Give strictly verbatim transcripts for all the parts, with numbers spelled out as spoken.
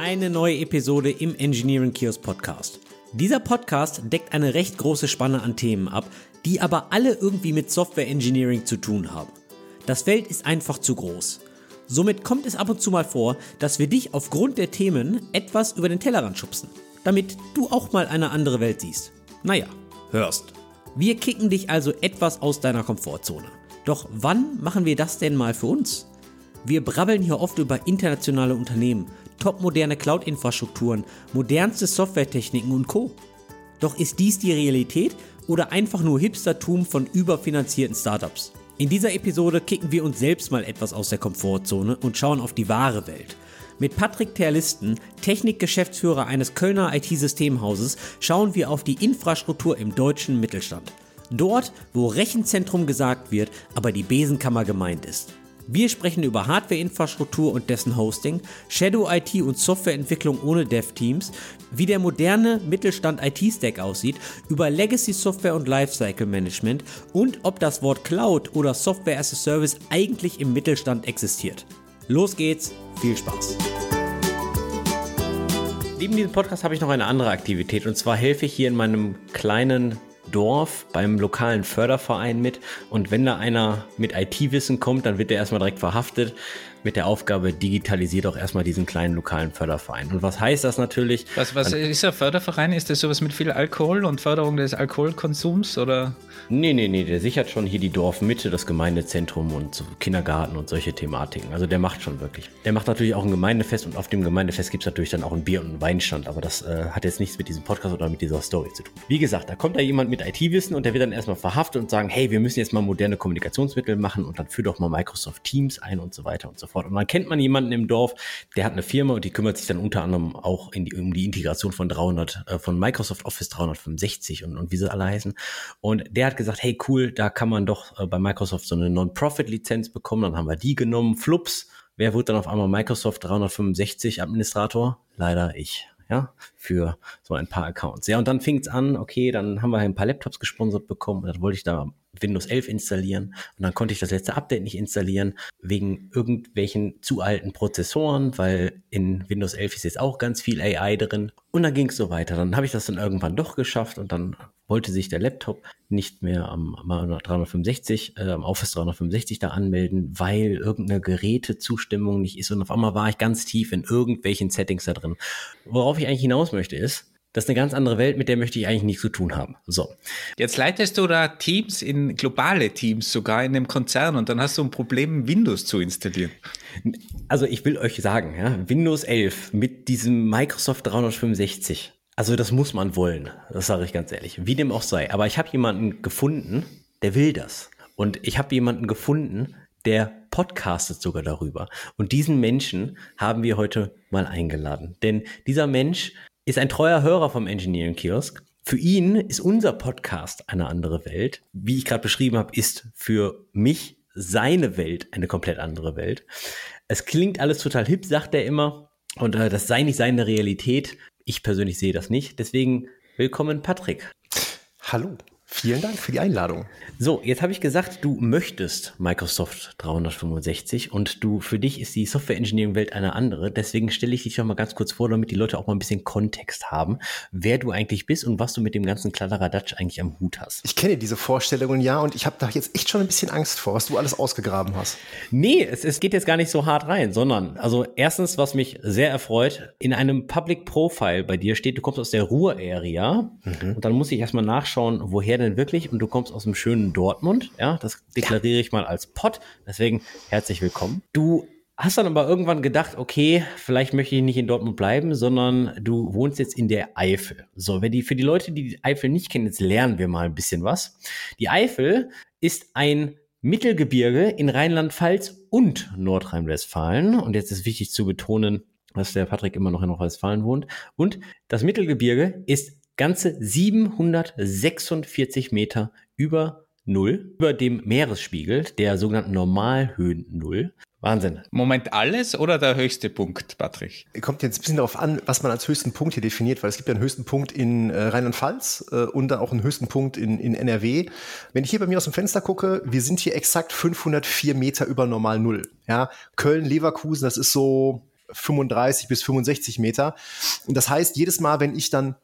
Eine neue Episode im Engineering Kiosk Podcast. Dieser Podcast deckt eine recht große Spanne an Themen ab, die aber alle irgendwie mit Software Engineering zu tun haben. Das Feld ist einfach zu groß. Somit kommt es ab und zu mal vor, dass wir dich aufgrund der Themen etwas über den Tellerrand schubsen, damit du auch mal eine andere Welt siehst. Naja, hörst. Wir kicken dich also etwas aus deiner Komfortzone. Doch wann machen wir das denn mal für uns? Wir brabbeln hier oft über internationale Unternehmen, topmoderne Cloud-Infrastrukturen, modernste Softwaretechniken und Co. Doch ist dies die Realität oder einfach nur Hipstertum von überfinanzierten Startups? In dieser Episode kicken wir uns selbst mal etwas aus der Komfortzone und schauen auf die wahre Welt. Mit Patrick Terlisten, Technikgeschäftsführer eines Kölner I T-Systemhauses, schauen wir auf die Infrastruktur im deutschen Mittelstand. Dort, wo Rechenzentrum gesagt wird, aber die Besenkammer gemeint ist. Wir sprechen über Hardware-Infrastruktur und dessen Hosting, Shadow-I T und Softwareentwicklung ohne Dev-Teams, wie der moderne Mittelstand-I T-Stack aussieht, über Legacy-Software und Lifecycle-Management und ob das Wort Cloud oder Software as a Service eigentlich im Mittelstand existiert. Los geht's, viel Spaß! Neben diesem Podcast habe ich noch eine andere Aktivität und zwar helfe ich hier in meinem kleinen Dorf beim lokalen Förderverein mit und wenn da einer mit I T-Wissen kommt, dann wird der erstmal direkt verhaftet mit der Aufgabe, digitalisiert auch erstmal diesen kleinen lokalen Förderverein. Und was heißt das natürlich? Was, was ist ein Förderverein? Ist das sowas mit viel Alkohol und Förderung des Alkoholkonsums oder? Nee, nee, nee, der sichert schon hier die Dorfmitte, das Gemeindezentrum und so Kindergarten und solche Thematiken. Also der macht schon wirklich. Der macht natürlich auch ein Gemeindefest und auf dem Gemeindefest gibt es natürlich dann auch ein Bier- und einen Weinstand, aber das äh, hat jetzt nichts mit diesem Podcast oder mit dieser Story zu tun. Wie gesagt, da kommt da jemand mit I T-Wissen und der wird dann erstmal verhaftet und sagen, hey, wir müssen jetzt mal moderne Kommunikationsmittel machen und dann führ doch mal Microsoft Teams ein und so weiter und so fort. Und dann kennt man jemanden im Dorf, der hat eine Firma und die kümmert sich dann unter anderem auch in die, um die Integration von dreihundert, äh, von Microsoft Office dreihundertfünfundsechzig und, und wie sie alle heißen. Und der hat gesagt, hey cool, da kann man doch äh, bei Microsoft so eine Non-Profit-Lizenz bekommen. Dann haben wir die genommen. Flups, wer wird dann auf einmal Microsoft dreihundertfünfundsechzig Administrator? Leider ich. Ja, für so ein paar Accounts. Ja, und dann fing es an, okay, dann haben wir ein paar Laptops gesponsert bekommen und dann wollte ich da Windows elf installieren und dann konnte ich das letzte Update nicht installieren wegen irgendwelchen zu alten Prozessoren, weil in Windows elf ist jetzt auch ganz viel A I drin und dann ging es so weiter. Dann habe ich das dann irgendwann doch geschafft und dann wollte sich der Laptop nicht mehr am, am dreihundertfünfundsechzig, äh, am Office dreihundertfünfundsechzig da anmelden, weil irgendeine Gerätezustimmung nicht ist und auf einmal war ich ganz tief in irgendwelchen Settings da drin. Worauf ich eigentlich hinaus möchte ist, das ist eine ganz andere Welt, mit der möchte ich eigentlich nichts zu tun haben. So. Jetzt leitest du da Teams in globale Teams, sogar in einem Konzern und dann hast du ein Problem, Windows zu installieren. Also ich will euch sagen, ja, Windows elf mit diesem Microsoft dreihundertfünfundsechzig, also das muss man wollen, das sage ich ganz ehrlich, wie dem auch sei. Aber ich habe jemanden gefunden, der will das. Und ich habe jemanden gefunden, der podcastet sogar darüber. Und diesen Menschen haben wir heute mal eingeladen. Denn dieser Mensch ist ein treuer Hörer vom Engineering Kiosk. Für ihn ist unser Podcast eine andere Welt. Wie ich gerade beschrieben habe, ist für mich seine Welt eine komplett andere Welt. Es klingt alles total hip, sagt er immer. Und äh, das sei nicht seine Realität. Ich persönlich sehe das nicht. Deswegen willkommen, Patrick. Hallo. Vielen Dank für die Einladung. So, jetzt habe ich gesagt, du möchtest Microsoft dreihundertfünfundsechzig und du, für dich ist die Software-Engineering-Welt eine andere. Deswegen stelle ich dich noch mal ganz kurz vor, damit die Leute auch mal ein bisschen Kontext haben, wer du eigentlich bist und was du mit dem ganzen Kladderadatsch eigentlich am Hut hast. Ich kenne diese Vorstellungen ja und ich habe da jetzt echt schon ein bisschen Angst vor, was du alles ausgegraben hast. Nee, es, es geht jetzt gar nicht so hart rein, sondern, also erstens, was mich sehr erfreut, in einem Public Profile bei dir steht, du kommst aus der Ruhr-Area mhm. und dann muss ich erstmal nachschauen, woher denn wirklich und du kommst aus dem schönen Dortmund, ja, das deklariere ich mal als Pott, deswegen herzlich willkommen. Du hast dann aber irgendwann gedacht, okay, vielleicht möchte ich nicht in Dortmund bleiben, sondern du wohnst jetzt in der Eifel. So, wenn die, für die Leute, die die Eifel nicht kennen, jetzt lernen wir mal ein bisschen was. Die Eifel ist ein Mittelgebirge in Rheinland-Pfalz und Nordrhein-Westfalen und jetzt ist wichtig zu betonen, dass der Patrick immer noch in Nordrhein-Westfalen wohnt und das Mittelgebirge ist ganze siebenhundertsechsundvierzig Meter über Null, über dem Meeresspiegel, der sogenannten Normalhöhen Null. Wahnsinn. Moment, alles oder der höchste Punkt, Patrick? Kommt jetzt ein bisschen darauf an, was man als höchsten Punkt hier definiert, weil es gibt ja einen höchsten Punkt in äh, Rheinland-Pfalz äh, und dann auch einen höchsten Punkt in, in N R W. Wenn ich hier bei mir aus dem Fenster gucke, wir sind hier exakt fünfhundertvier Meter über Normal Null. Ja, Köln, Leverkusen, das ist so fünfunddreißig bis fünfundsechzig Meter. Und das heißt, jedes Mal, wenn ich dann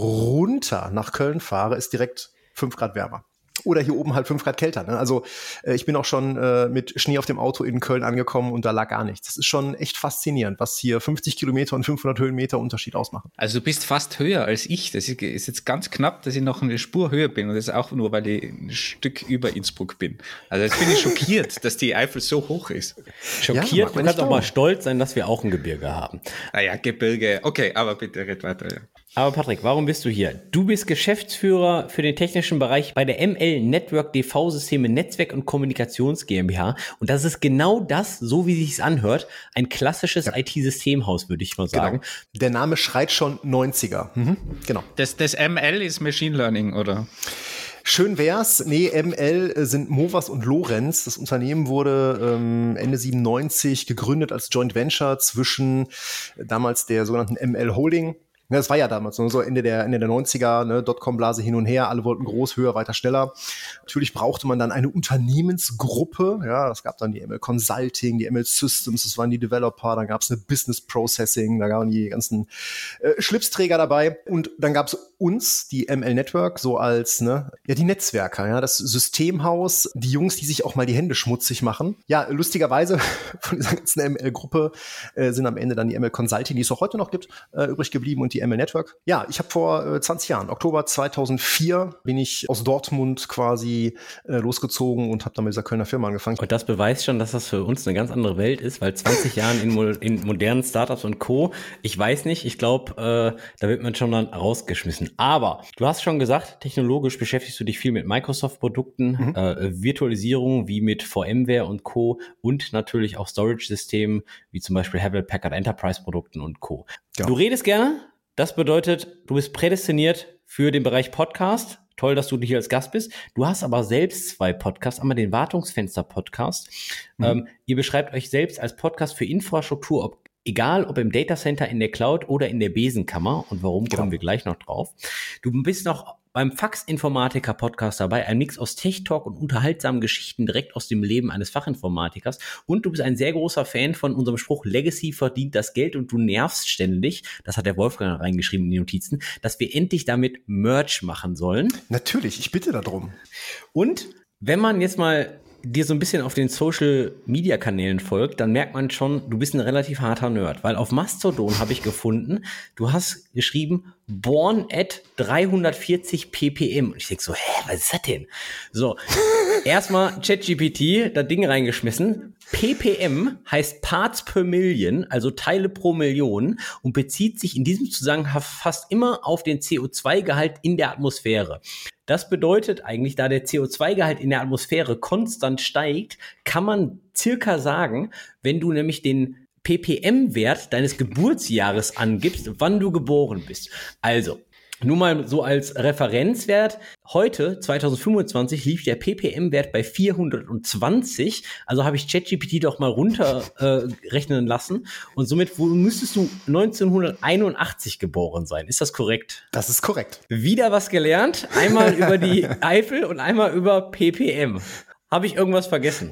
runter nach Köln fahre, ist direkt fünf Grad wärmer. Oder hier oben halt fünf Grad kälter. Ne? Also äh, ich bin auch schon äh, mit Schnee auf dem Auto in Köln angekommen und da lag gar nichts. Das ist schon echt faszinierend, was hier fünfzig Kilometer und fünfhundert Höhenmeter Unterschied ausmachen. Also du bist fast höher als ich. Das ist, ist jetzt ganz knapp, dass ich noch eine Spur höher bin. Und das ist auch nur, weil ich ein Stück über Innsbruck bin. Also jetzt bin ich schockiert, dass die Eifel so hoch ist. Schockiert, Ja, du kannst auch mal stolz sein, dass wir auch ein Gebirge haben. Naja, Gebirge. Okay, aber bitte red weiter. Ja. Aber Patrick, warum bist du hier? Du bist Geschäftsführer für den technischen Bereich bei der M L Network D V-Systeme Netzwerk und Kommunikations GmbH. Und das ist genau das, so wie es sich anhört, ein klassisches ja. I T-Systemhaus, würde ich mal sagen. Genau. Der Name schreit schon neunziger. Mhm. Genau. Das, das M L ist Machine Learning, oder? Schön wär's. Nee, M L sind Movers und Lorenz. Das Unternehmen wurde ähm, Ende siebenundneunzig gegründet als Joint Venture zwischen damals der sogenannten M L Holding. Ja, das war ja damals so Ende der, Ende der neunziger, ne, Dotcom-Blase hin und her, alle wollten groß, höher, weiter, schneller. Natürlich brauchte man dann eine Unternehmensgruppe, ja, es gab dann die M L Consulting, die M L Systems, das waren die Developer, dann gab es eine Business Processing, da waren die ganzen äh, Schlipsträger dabei und dann gab es uns, die M L Network, so als, ne, ja, die Netzwerker, ja, das Systemhaus, die Jungs, die sich auch mal die Hände schmutzig machen. Ja, lustigerweise von dieser ganzen M L-Gruppe äh, sind am Ende dann die M L Consulting, die es auch heute noch gibt, äh, übrig geblieben und die M L Network. Ja, ich habe vor äh, zwanzig Jahren, Oktober zweitausendvier, bin ich aus Dortmund quasi äh, losgezogen und habe dann mit dieser Kölner Firma angefangen. Und das beweist schon, dass das für uns eine ganz andere Welt ist, weil zwanzig Jahren in, mo- in modernen Startups und Co., ich weiß nicht, ich glaube, äh, da wird man schon dann rausgeschmissen. Aber du hast schon gesagt, technologisch beschäftigst du dich viel mit Microsoft-Produkten, mhm. äh, Virtualisierung wie mit VMware und Co. und natürlich auch Storage-Systemen wie zum Beispiel Hewlett Packard Enterprise-Produkten und Co. Ja. Du redest gerne. Das bedeutet, du bist prädestiniert für den Bereich Podcast. Toll, dass du hier als Gast bist. Du hast aber selbst zwei Podcasts. Einmal den Wartungsfenster-Podcast. Mhm. Ähm, ihr beschreibt euch selbst als Podcast für Infrastruktur, ob, egal ob im Datacenter, in der Cloud oder in der Besenkammer. Und warum, kommen genau. wir gleich noch drauf. Du bist noch beim Fax-Informatiker-Podcast dabei, ein Mix aus Tech-Talk und unterhaltsamen Geschichten direkt aus dem Leben eines Fachinformatikers. Und du bist ein sehr großer Fan von unserem Spruch, Legacy verdient das Geld und du nervst ständig. Das hat der Wolfgang reingeschrieben in die Notizen, dass wir endlich damit Merch machen sollen. Natürlich, ich bitte darum. Und wenn man jetzt mal dir so ein bisschen auf den Social-Media-Kanälen folgt, dann merkt man schon, du bist ein relativ harter Nerd, weil auf Mastodon habe ich gefunden, du hast geschrieben, born at dreihundertvierzig ppm. Und ich denke so, hä, was ist das denn? So, erstmal ChatGPT, das Ding reingeschmissen. ppm heißt Parts per Million, also Teile pro Million und bezieht sich in diesem Zusammenhang fast immer auf den C O zwei Gehalt in der Atmosphäre. Das bedeutet eigentlich, da der C O zwei Gehalt in der Atmosphäre konstant steigt, kann man circa sagen, wenn du nämlich den ppm-Wert deines Geburtsjahres angibst, wann du geboren bist. Also, nur mal so als Referenzwert. Heute, zweitausendfünfundzwanzig, lief der ppm-Wert bei vierhundertzwanzig. Also habe ich ChatGPT doch mal runterrechnen äh, lassen. Und somit wo, müsstest du neunzehnhunderteinundachtzig geboren sein. Ist das korrekt? Das ist korrekt. Wieder was gelernt. Einmal über die Eifel und einmal über ppm. Habe ich irgendwas vergessen?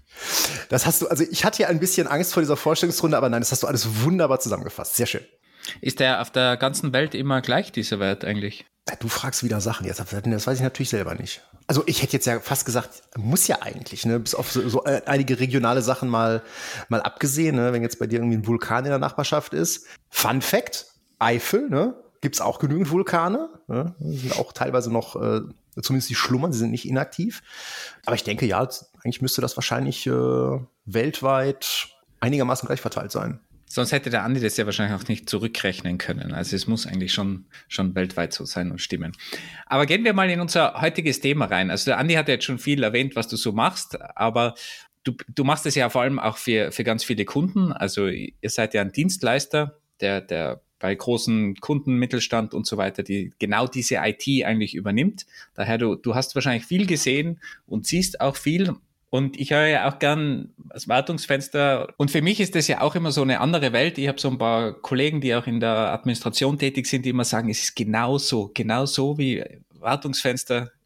Das hast du, also ich hatte ja ein bisschen Angst vor dieser Vorstellungsrunde, aber nein, das hast du alles wunderbar zusammengefasst. Sehr schön. Ist der auf der ganzen Welt immer gleich, dieser Wert eigentlich? Du fragst wieder Sachen jetzt, das weiß ich natürlich selber nicht. Also ich hätte jetzt ja fast gesagt, muss ja eigentlich, ne, bis auf so, so äh, einige regionale Sachen mal, mal abgesehen, ne, wenn jetzt bei dir irgendwie ein Vulkan in der Nachbarschaft ist. Fun Fact, Eifel, ne, gibt's auch genügend Vulkane, ne, sind auch teilweise noch, äh, zumindest die schlummern, sie sind nicht inaktiv. Aber ich denke, ja, eigentlich müsste das wahrscheinlich äh, weltweit einigermaßen gleich verteilt sein. Sonst hätte der Andi das ja wahrscheinlich auch nicht zurückrechnen können. Also es muss eigentlich schon, schon weltweit so sein und stimmen. Aber gehen wir mal in unser heutiges Thema rein. Also der Andi hat ja jetzt schon viel erwähnt, was du so machst, aber du, du machst es ja vor allem auch für, für ganz viele Kunden. Also ihr seid ja ein Dienstleister, der, der bei großen Kunden, Mittelstand und so weiter, die genau diese I T eigentlich übernimmt. Daher, du, du hast wahrscheinlich viel gesehen und siehst auch viel. Und ich höre ja auch gern das Wartungsfenster. Und für mich ist das ja auch immer so eine andere Welt. Ich habe so ein paar Kollegen, die auch in der Administration tätig sind, die immer sagen, es ist genauso, genauso wie Wartungsfenster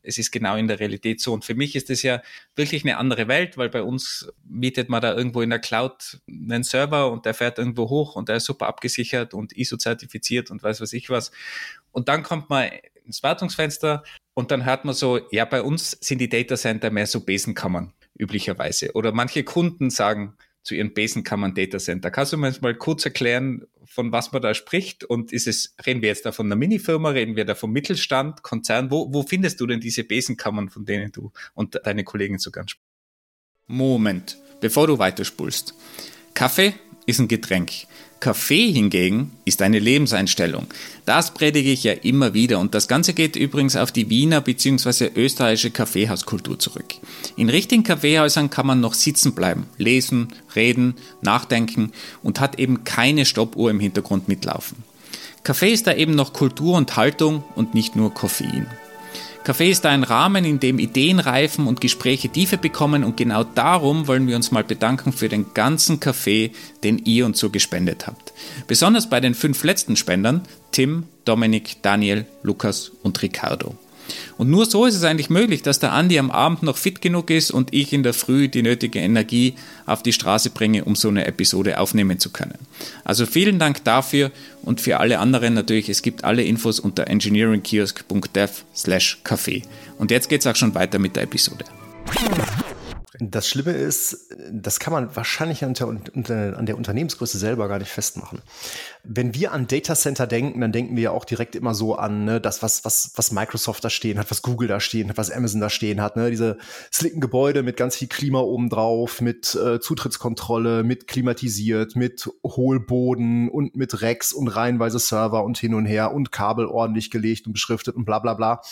es ist genau in der Realität so. Und für mich ist das ja wirklich eine andere Welt, weil bei uns mietet man da irgendwo in der Cloud einen Server und der fährt irgendwo hoch und der ist super abgesichert und I S O-zertifiziert und weiß was ich was. Und dann kommt man ins Wartungsfenster und dann hört man so, ja, bei uns sind die Datacenter mehr so Besenkammern üblicherweise. Oder manche Kunden sagen zu ihren Besenkammern Datacenter. Kannst du mir jetzt mal kurz erklären, von was man da spricht? Und ist es, reden wir jetzt da von einer Minifirma, reden wir da vom Mittelstand, Konzern? Wo, wo findest du denn diese Besenkammern, von denen du und deine Kollegen so ganz sprechen? Moment, bevor du weiterspulst. Kaffee ist ein Getränk. Kaffee hingegen ist eine Lebenseinstellung. Das predige ich ja immer wieder und das Ganze geht übrigens auf die Wiener bzw. österreichische Kaffeehauskultur zurück. In richtigen Kaffeehäusern kann man noch sitzen bleiben, lesen, reden, nachdenken und hat eben keine Stoppuhr im Hintergrund mitlaufen. Kaffee ist da eben noch Kultur und Haltung und nicht nur Koffein. Kaffee ist da ein Rahmen, in dem Ideen reifen und Gespräche Tiefe bekommen und genau darum wollen wir uns mal bedanken für den ganzen Kaffee, den ihr uns so gespendet habt. Besonders bei den fünf letzten Spendern, Tim, Dominik, Daniel, Lukas und Ricardo. Und nur so ist es eigentlich möglich, dass der Andi am Abend noch fit genug ist und ich in der Früh die nötige Energie auf die Straße bringe, um so eine Episode aufnehmen zu können. Also vielen Dank dafür und für alle anderen natürlich, es gibt alle Infos unter engineeringkiosk punkt dev slash café. Und jetzt geht's auch schon weiter mit der Episode. Das Schlimme ist, das kann man wahrscheinlich an der, an der Unternehmensgröße selber gar nicht festmachen. Wenn wir an Datacenter denken, dann denken wir ja auch direkt immer so an, ne, das, was, was, was Microsoft da stehen hat, was Google da stehen hat, was Amazon da stehen hat, ne, diese slicken Gebäude mit ganz viel Klima oben drauf, mit äh, Zutrittskontrolle, mit klimatisiert, mit Hohlboden und mit Racks und reihenweise Server und hin und her und Kabel ordentlich gelegt und beschriftet und bla bla bla.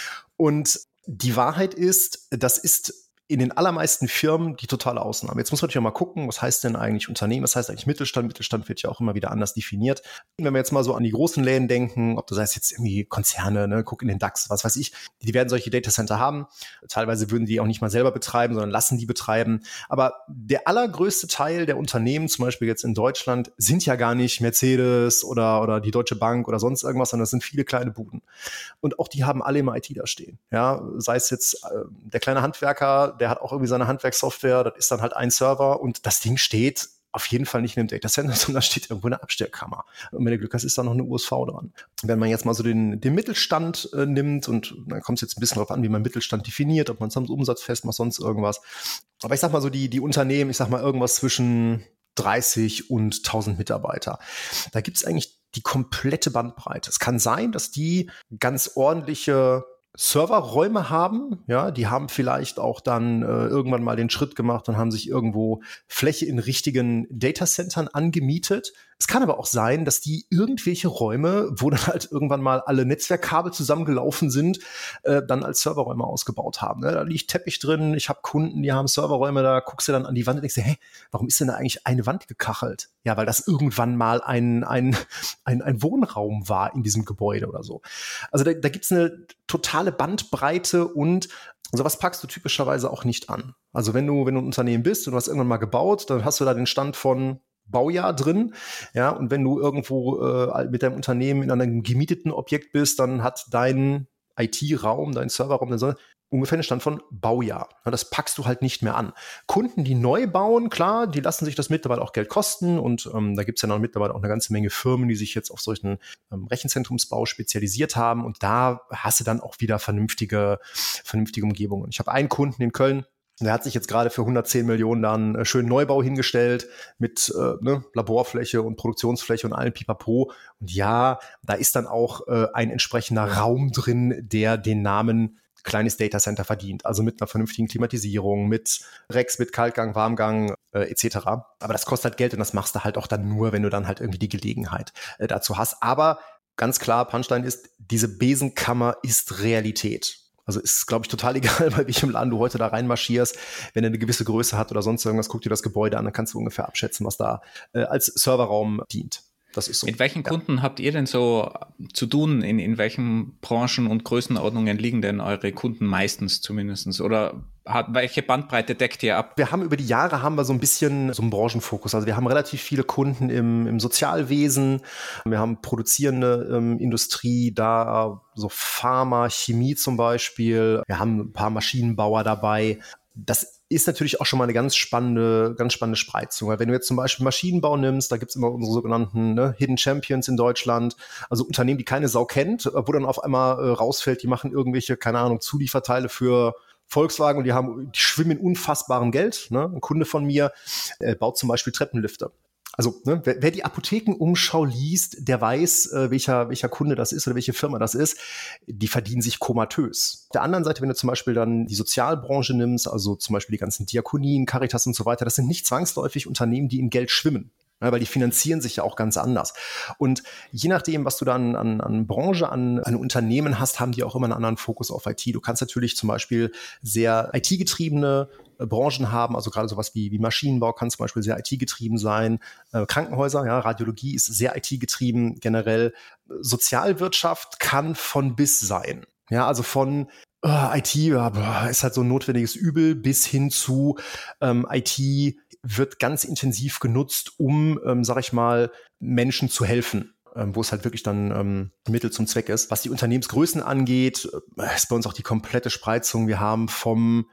Und die Wahrheit ist, das ist in den allermeisten Firmen die totale Ausnahme. Jetzt muss man natürlich auch mal gucken, was heißt denn eigentlich Unternehmen, was heißt eigentlich Mittelstand? Mittelstand wird ja auch immer wieder anders definiert. Wenn wir jetzt mal so an die großen Läden denken, ob das heißt jetzt irgendwie Konzerne, ne, guck in den DAX, was weiß ich, die werden solche Datacenter haben. Teilweise würden die auch nicht mal selber betreiben, sondern lassen die betreiben. Aber der allergrößte Teil der Unternehmen, zum Beispiel jetzt in Deutschland, sind ja gar nicht Mercedes oder, oder die Deutsche Bank oder sonst irgendwas, sondern das sind viele kleine Buden. Und auch die haben alle immer I T da stehen. Ja, sei es jetzt äh, der kleine Handwerker, der hat auch irgendwie seine Handwerkssoftware, das ist dann halt ein Server und das Ding steht auf jeden Fall nicht in einem Datacenter, sondern steht irgendwo in der Abstellkammer. Und wenn du Glück hast, ist da noch eine U S V dran. Wenn man jetzt mal so den, den Mittelstand äh, nimmt und dann kommt es jetzt ein bisschen darauf an, wie man Mittelstand definiert, ob man es am Umsatz festmacht, sonst irgendwas. Aber ich sag mal so, die, die Unternehmen, ich sag mal irgendwas zwischen dreißig und tausend Mitarbeiter. Da gibt es eigentlich die komplette Bandbreite. Es kann sein, dass die ganz ordentliche Serverräume haben, ja, die haben vielleicht auch dann äh, irgendwann mal den Schritt gemacht und haben sich irgendwo Fläche in richtigen Datacentern angemietet. Es kann aber auch sein, dass die irgendwelche Räume, wo dann halt irgendwann mal alle Netzwerkkabel zusammengelaufen sind, äh, dann als Serverräume ausgebaut haben. Ne? Da liegt Teppich drin, ich habe Kunden, die haben Serverräume, da guckst du dann an die Wand und denkst dir, hä, warum ist denn da eigentlich eine Wand gekachelt? Ja, weil das irgendwann mal ein, ein, ein, ein Wohnraum war in diesem Gebäude oder so. Also da, da gibt's eine totale Bandbreite und sowas packst du typischerweise auch nicht an. Also wenn du, wenn du ein Unternehmen bist und du hast irgendwann mal gebaut, dann hast du da den Stand von Baujahr drin, ja, und wenn du irgendwo äh, mit deinem Unternehmen in einem gemieteten Objekt bist, dann hat dein I T-Raum, dein Serverraum, dann ungefähr einen Stand von Baujahr. Ja, das packst du halt nicht mehr an. Kunden, die neu bauen, klar, die lassen sich das mittlerweile auch Geld kosten und ähm, da gibt es ja noch mittlerweile auch eine ganze Menge Firmen, die sich jetzt auf solchen ähm, Rechenzentrumsbau spezialisiert haben und da hast du dann auch wieder vernünftige, vernünftige Umgebungen. Ich habe einen Kunden in Köln, der hat sich jetzt gerade für hundertzehn Millionen dann äh, schön Neubau hingestellt mit äh, ne, Laborfläche und Produktionsfläche und allem Pipapo. Und ja, da ist dann auch äh, ein entsprechender Raum drin, der den Namen kleines Datacenter verdient. Also mit einer vernünftigen Klimatisierung, mit Racks, mit Kaltgang, Warmgang äh, et cetera. Aber das kostet halt Geld und das machst du halt auch dann nur, wenn du dann halt irgendwie die Gelegenheit äh, dazu hast. Aber ganz klar, Punchline ist, diese Besenkammer ist Realität. Also ist, glaube ich, total egal, bei welchem Laden du heute da reinmarschierst. Wenn er eine gewisse Größe hat oder sonst irgendwas, guck dir das Gebäude an, dann kannst du ungefähr abschätzen, was da äh, als Serverraum dient. Das ist so. Mit welchen Kunden ja. habt ihr denn so zu tun? In, in welchen Branchen und Größenordnungen liegen denn eure Kunden meistens zumindest? Oder hat, welche Bandbreite deckt ihr ab? Wir haben über die Jahre haben wir so ein bisschen so einen Branchenfokus. Also wir haben relativ viele Kunden im, im Sozialwesen. Wir haben produzierende ähm, Industrie, da so Pharma, Chemie zum Beispiel. Wir haben ein paar Maschinenbauer dabei. Das ist natürlich auch schon mal eine ganz spannende, ganz spannende Spreizung. Weil wenn du jetzt zum Beispiel Maschinenbau nimmst, da gibt's immer unsere sogenannten ne, Hidden Champions in Deutschland, also Unternehmen, die keine Sau kennt, wo dann auf einmal äh, rausfällt, die machen irgendwelche, keine Ahnung, Zulieferteile für Volkswagen und die haben, die schwimmen in unfassbarem Geld. Ne? Ein Kunde von mir äh, baut zum Beispiel Treppenlifte. Also, ne, wer, wer die Apothekenumschau liest, der weiß, äh, welcher, welcher Kunde das ist oder welche Firma das ist. Die verdienen sich komatös. Auf der anderen Seite, wenn du zum Beispiel dann die Sozialbranche nimmst, also zum Beispiel die ganzen Diakonien, Caritas und so weiter, das sind nicht zwangsläufig Unternehmen, die in Geld schwimmen. Ja, weil die finanzieren sich ja auch ganz anders. Und je nachdem, was du dann an, an Branche, an, an Unternehmen hast, haben die auch immer einen anderen Fokus auf I T. Du kannst natürlich zum Beispiel sehr I T-getriebene äh, Branchen haben, also gerade sowas wie, wie Maschinenbau kann zum Beispiel sehr I T-getrieben sein. Äh, Krankenhäuser, ja, Radiologie ist sehr I T-getrieben generell. Sozialwirtschaft kann von bis sein. Ja, also von uh, I T ja, ist halt so ein notwendiges Übel bis hin zu ähm, I T wird ganz intensiv genutzt, um, ähm, sag ich mal, Menschen zu helfen, ähm, wo es halt wirklich dann ähm, Mittel zum Zweck ist. Was die Unternehmensgrößen angeht, äh, ist bei uns auch die komplette Spreizung. Wir haben vom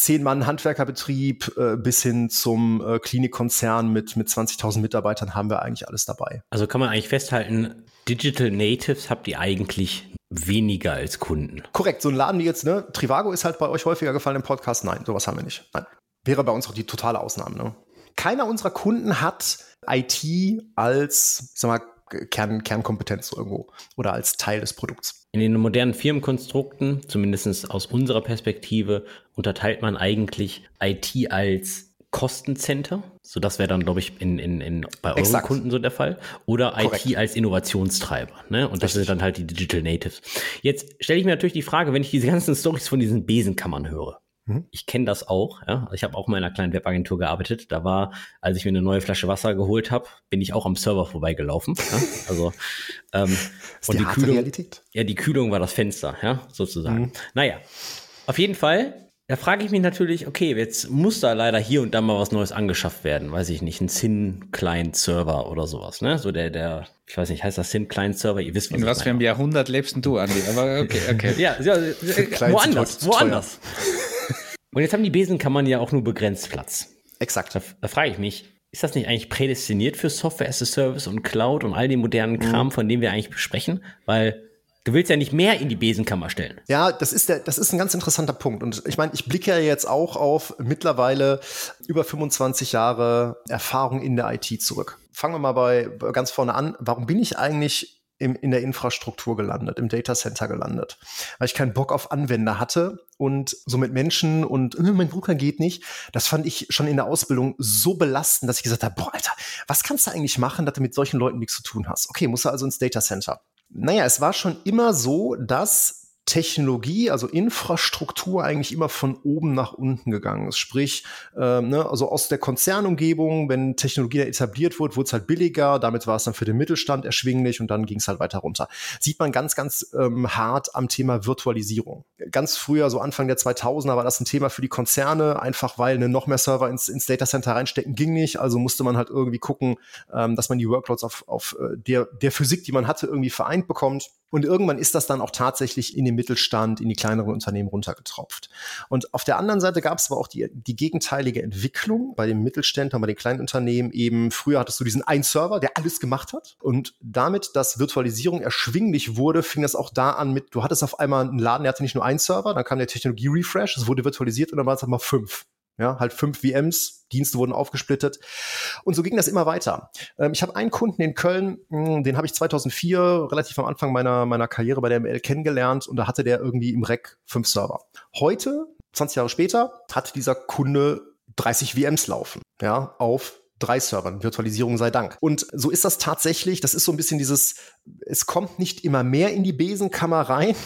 Zehn-Mann-Handwerkerbetrieb äh, bis hin zum äh, Klinikkonzern mit, mit zwanzigtausend Mitarbeitern haben wir eigentlich alles dabei. Also kann man eigentlich festhalten, Digital Natives habt ihr eigentlich weniger als Kunden. Korrekt, so ein Laden wie jetzt, ne? Trivago ist halt bei euch häufiger gefallen im Podcast. Nein, sowas haben wir nicht. Nein. Wäre bei uns auch die totale Ausnahme. Ne? Keiner unserer Kunden hat I T als, ich sag mal, Kern, Kernkompetenz irgendwo oder als Teil des Produkts. In den modernen Firmenkonstrukten, zumindest aus unserer Perspektive, unterteilt man eigentlich I T als Kostencenter. So, das wäre dann, glaube ich, in, in, in, bei euren Exakt. Kunden so der Fall. Oder Korrekt. I T als Innovationstreiber. Ne? Und das Richtig. Sind dann halt die Digital Natives. Jetzt stelle ich mir natürlich die Frage, wenn ich diese ganzen Storys von diesen Besenkammern höre. Ich kenne das auch, ja. Ich habe auch mal in einer kleinen Webagentur gearbeitet. Da war, als ich mir eine neue Flasche Wasser geholt habe, bin ich auch am Server vorbeigelaufen. Ja? Also ähm, ist und die, die harte Kühlung, Realität. Ja, die Kühlung war das Fenster, ja, sozusagen. Mhm. Naja, auf jeden Fall. Da frage ich mich natürlich, okay, jetzt muss da leider hier und da mal was Neues angeschafft werden. Weiß ich nicht, ein S I N-Client-Server oder sowas, ne? So der, der, ich weiß nicht, heißt das S I N-Client-Server? Ihr wisst, was In was für einem Jahrhundert lebst denn du, Andi? Aber okay, okay. ja, ja woanders, woanders. Und jetzt haben die Besenkammern ja auch nur begrenzt Platz. Exakt. Da, da frage ich mich, ist das nicht eigentlich prädestiniert für Software as a Service und Cloud und all den modernen Kram, mhm. von dem wir eigentlich besprechen? Weil du willst ja nicht mehr in die Besenkammer stellen. Ja, das ist der, das ist ein ganz interessanter Punkt. Und ich meine, ich blicke ja jetzt auch auf mittlerweile über fünfundzwanzig Jahre Erfahrung in der I T zurück. Fangen wir mal bei ganz vorne an. Warum bin ich eigentlich im, in der Infrastruktur gelandet, im Datacenter gelandet? Weil ich keinen Bock auf Anwender hatte und so mit Menschen und äh, mein Drucker geht nicht. Das fand ich schon in der Ausbildung so belastend, dass ich gesagt habe, boah, Alter, was kannst du eigentlich machen, dass du mit solchen Leuten nichts zu tun hast? Okay, musst du also ins Datacenter. Naja, es war schon immer so, dass Technologie, also Infrastruktur eigentlich immer von oben nach unten gegangen ist. Sprich, äh, ne, also aus der Konzernumgebung, wenn Technologie etabliert wurde, wurde es halt billiger, damit war es dann für den Mittelstand erschwinglich und dann ging es halt weiter runter. Sieht man ganz, ganz ähm, hart am Thema Virtualisierung. Ganz früher, so Anfang der zweitausender, war das ein Thema für die Konzerne, einfach weil ne, noch mehr Server ins, ins Datacenter reinstecken ging nicht, also musste man halt irgendwie gucken, ähm, dass man die Workloads auf, auf der, der Physik, die man hatte, irgendwie vereint bekommt. Und irgendwann ist das dann auch tatsächlich in den Mittelstand, in die kleineren Unternehmen runtergetropft. Und auf der anderen Seite gab es aber auch die, die gegenteilige Entwicklung bei den Mittelständlern, bei den kleinen Unternehmen eben. Früher hattest du diesen einen Server, der alles gemacht hat. Und damit, dass Virtualisierung erschwinglich wurde, fing das auch da an mit, du hattest auf einmal einen Laden, der hatte nicht nur einen Server, dann kam der Technologie-Refresh, es wurde virtualisiert und dann waren es halt mal fünf. Ja, halt fünf V Ms, Dienste wurden aufgesplittet. Und so ging das immer weiter. Ähm, ich habe einen Kunden in Köln, mh, den habe ich zweitausendvier, relativ am Anfang meiner, meiner Karriere bei der M L kennengelernt und da hatte der irgendwie im Rack fünf Server. Heute, zwanzig Jahre später, hat dieser Kunde dreißig V Ms laufen, ja, auf drei Servern, Virtualisierung sei Dank. Und so ist das tatsächlich, das ist so ein bisschen dieses, es kommt nicht immer mehr in die Besenkammer rein,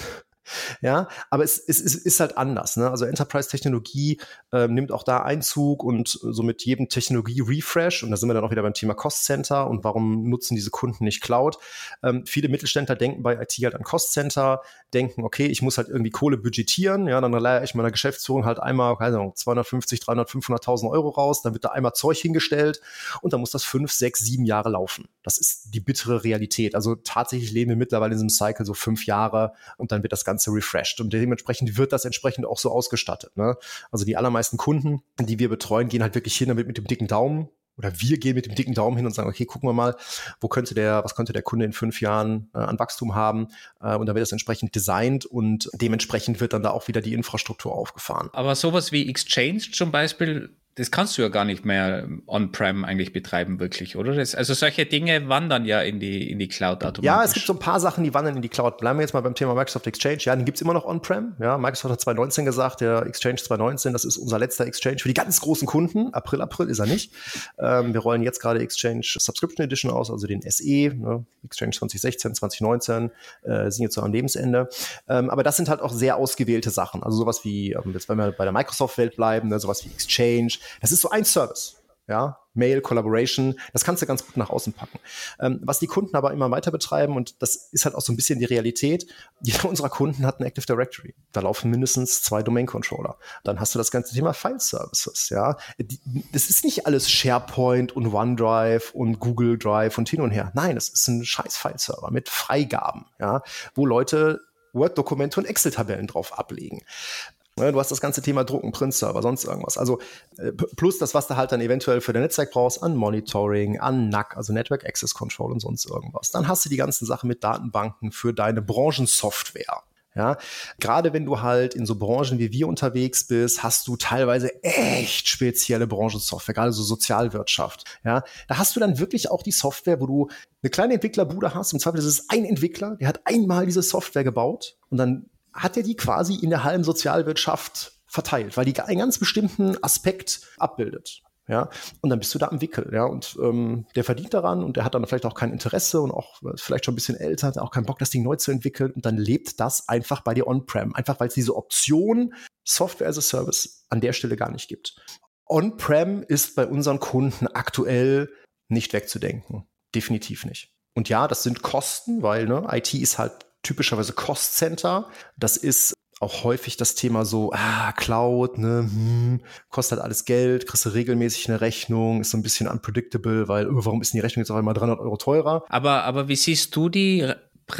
Ja, aber es, es, es ist halt anders. Ne? Also Enterprise-Technologie äh, nimmt auch da Einzug und so mit jedem Technologie-Refresh, und da sind wir dann auch wieder beim Thema Cost-Center und warum nutzen diese Kunden nicht Cloud. Ähm, viele Mittelständler denken bei I T halt an Cost-Center, denken, okay, ich muss halt irgendwie Kohle budgetieren, ja, dann leihe ich meiner Geschäftsführung halt einmal, keine Ahnung, zweihundertfünfzig, dreihundert, fünfhunderttausend Euro raus, dann wird da einmal Zeug hingestellt und dann muss das fünf, sechs, sieben Jahre laufen. Das ist die bittere Realität. Also tatsächlich leben wir mittlerweile in diesem Cycle so fünf Jahre und dann wird das Ganze refreshed und dementsprechend wird das entsprechend auch so ausgestattet. Ne? Also die allermeisten Kunden, die wir betreuen, gehen halt wirklich hin damit mit dem dicken Daumen, oder wir gehen mit dem dicken Daumen hin und sagen, okay, gucken wir mal, wo könnte der, was könnte der Kunde in fünf Jahren äh, an Wachstum haben, äh, und dann wird das entsprechend designt und dementsprechend wird dann da auch wieder die Infrastruktur aufgefahren. Aber sowas wie Exchange zum Beispiel, das kannst du ja gar nicht mehr on-prem eigentlich betreiben, wirklich, oder? Das, also solche Dinge wandern ja in die, in die Cloud automatisch. Ja, es gibt so ein paar Sachen, die wandern in die Cloud. Bleiben wir jetzt mal beim Thema Microsoft Exchange. Ja, den gibt's immer noch on-prem. Ja, Microsoft hat zwanzig neunzehn gesagt, der Exchange zwanzig neunzehn, das ist unser letzter Exchange für die ganz großen Kunden. April, April ist er nicht. Ähm, wir rollen jetzt gerade Exchange Subscription Edition aus, also den S E, ne? Exchange zwanzig sechzehn, zwanzig neunzehn, äh, sind jetzt so am Lebensende. Ähm, aber das sind halt auch sehr ausgewählte Sachen. Also sowas wie, ähm, jetzt wenn wir bei der Microsoft-Welt bleiben, ne, sowas wie Exchange. Das ist so ein Service. Ja, Mail, Collaboration, das kannst du ganz gut nach außen packen. Ähm, was die Kunden aber immer weiter betreiben, und das ist halt auch so ein bisschen die Realität, jeder unserer Kunden hat ein Active Directory. Da laufen mindestens zwei Domain-Controller. Dann hast du das ganze Thema File-Services, ja. Die, das ist nicht alles SharePoint und OneDrive und Google Drive und hin und her. Nein, es ist ein scheiß File-Server mit Freigaben, ja, wo Leute Word-Dokumente und Excel-Tabellen drauf ablegen. Du hast das ganze Thema Drucken, Print-Server, sonst irgendwas. Also plus das, was du halt dann eventuell für dein Netzwerk brauchst, an Monitoring, an N A C, also Network Access Control und sonst irgendwas. Dann hast du die ganzen Sachen mit Datenbanken für deine Branchensoftware. Ja, gerade wenn du halt in so Branchen wie wir unterwegs bist, hast du teilweise echt spezielle Branchensoftware, gerade so Sozialwirtschaft. Ja, da hast du dann wirklich auch die Software, wo du eine kleine Entwicklerbude hast. Im Zweifel ist es ein Entwickler, der hat einmal diese Software gebaut und dann hat er die quasi in der halben Sozialwirtschaft verteilt, weil die einen ganz bestimmten Aspekt abbildet. Ja, und dann bist du da am Wickel, ja, und ähm, der verdient daran und der hat dann vielleicht auch kein Interesse und auch vielleicht schon ein bisschen älter, hat auch keinen Bock, das Ding neu zu entwickeln und dann lebt das einfach bei dir on-prem, einfach weil es diese Option Software as a Service an der Stelle gar nicht gibt. On-prem ist bei unseren Kunden aktuell nicht wegzudenken, definitiv nicht. Und ja, das sind Kosten, weil ne, I T ist halt typischerweise Cost Center. Das ist auch häufig das Thema so, ah, Cloud, ne, hm, kostet halt alles Geld, kriegst du regelmäßig eine Rechnung, ist so ein bisschen unpredictable, weil, oh, warum ist denn die Rechnung jetzt auf einmal dreihundert Euro teurer? Aber, aber wie siehst du die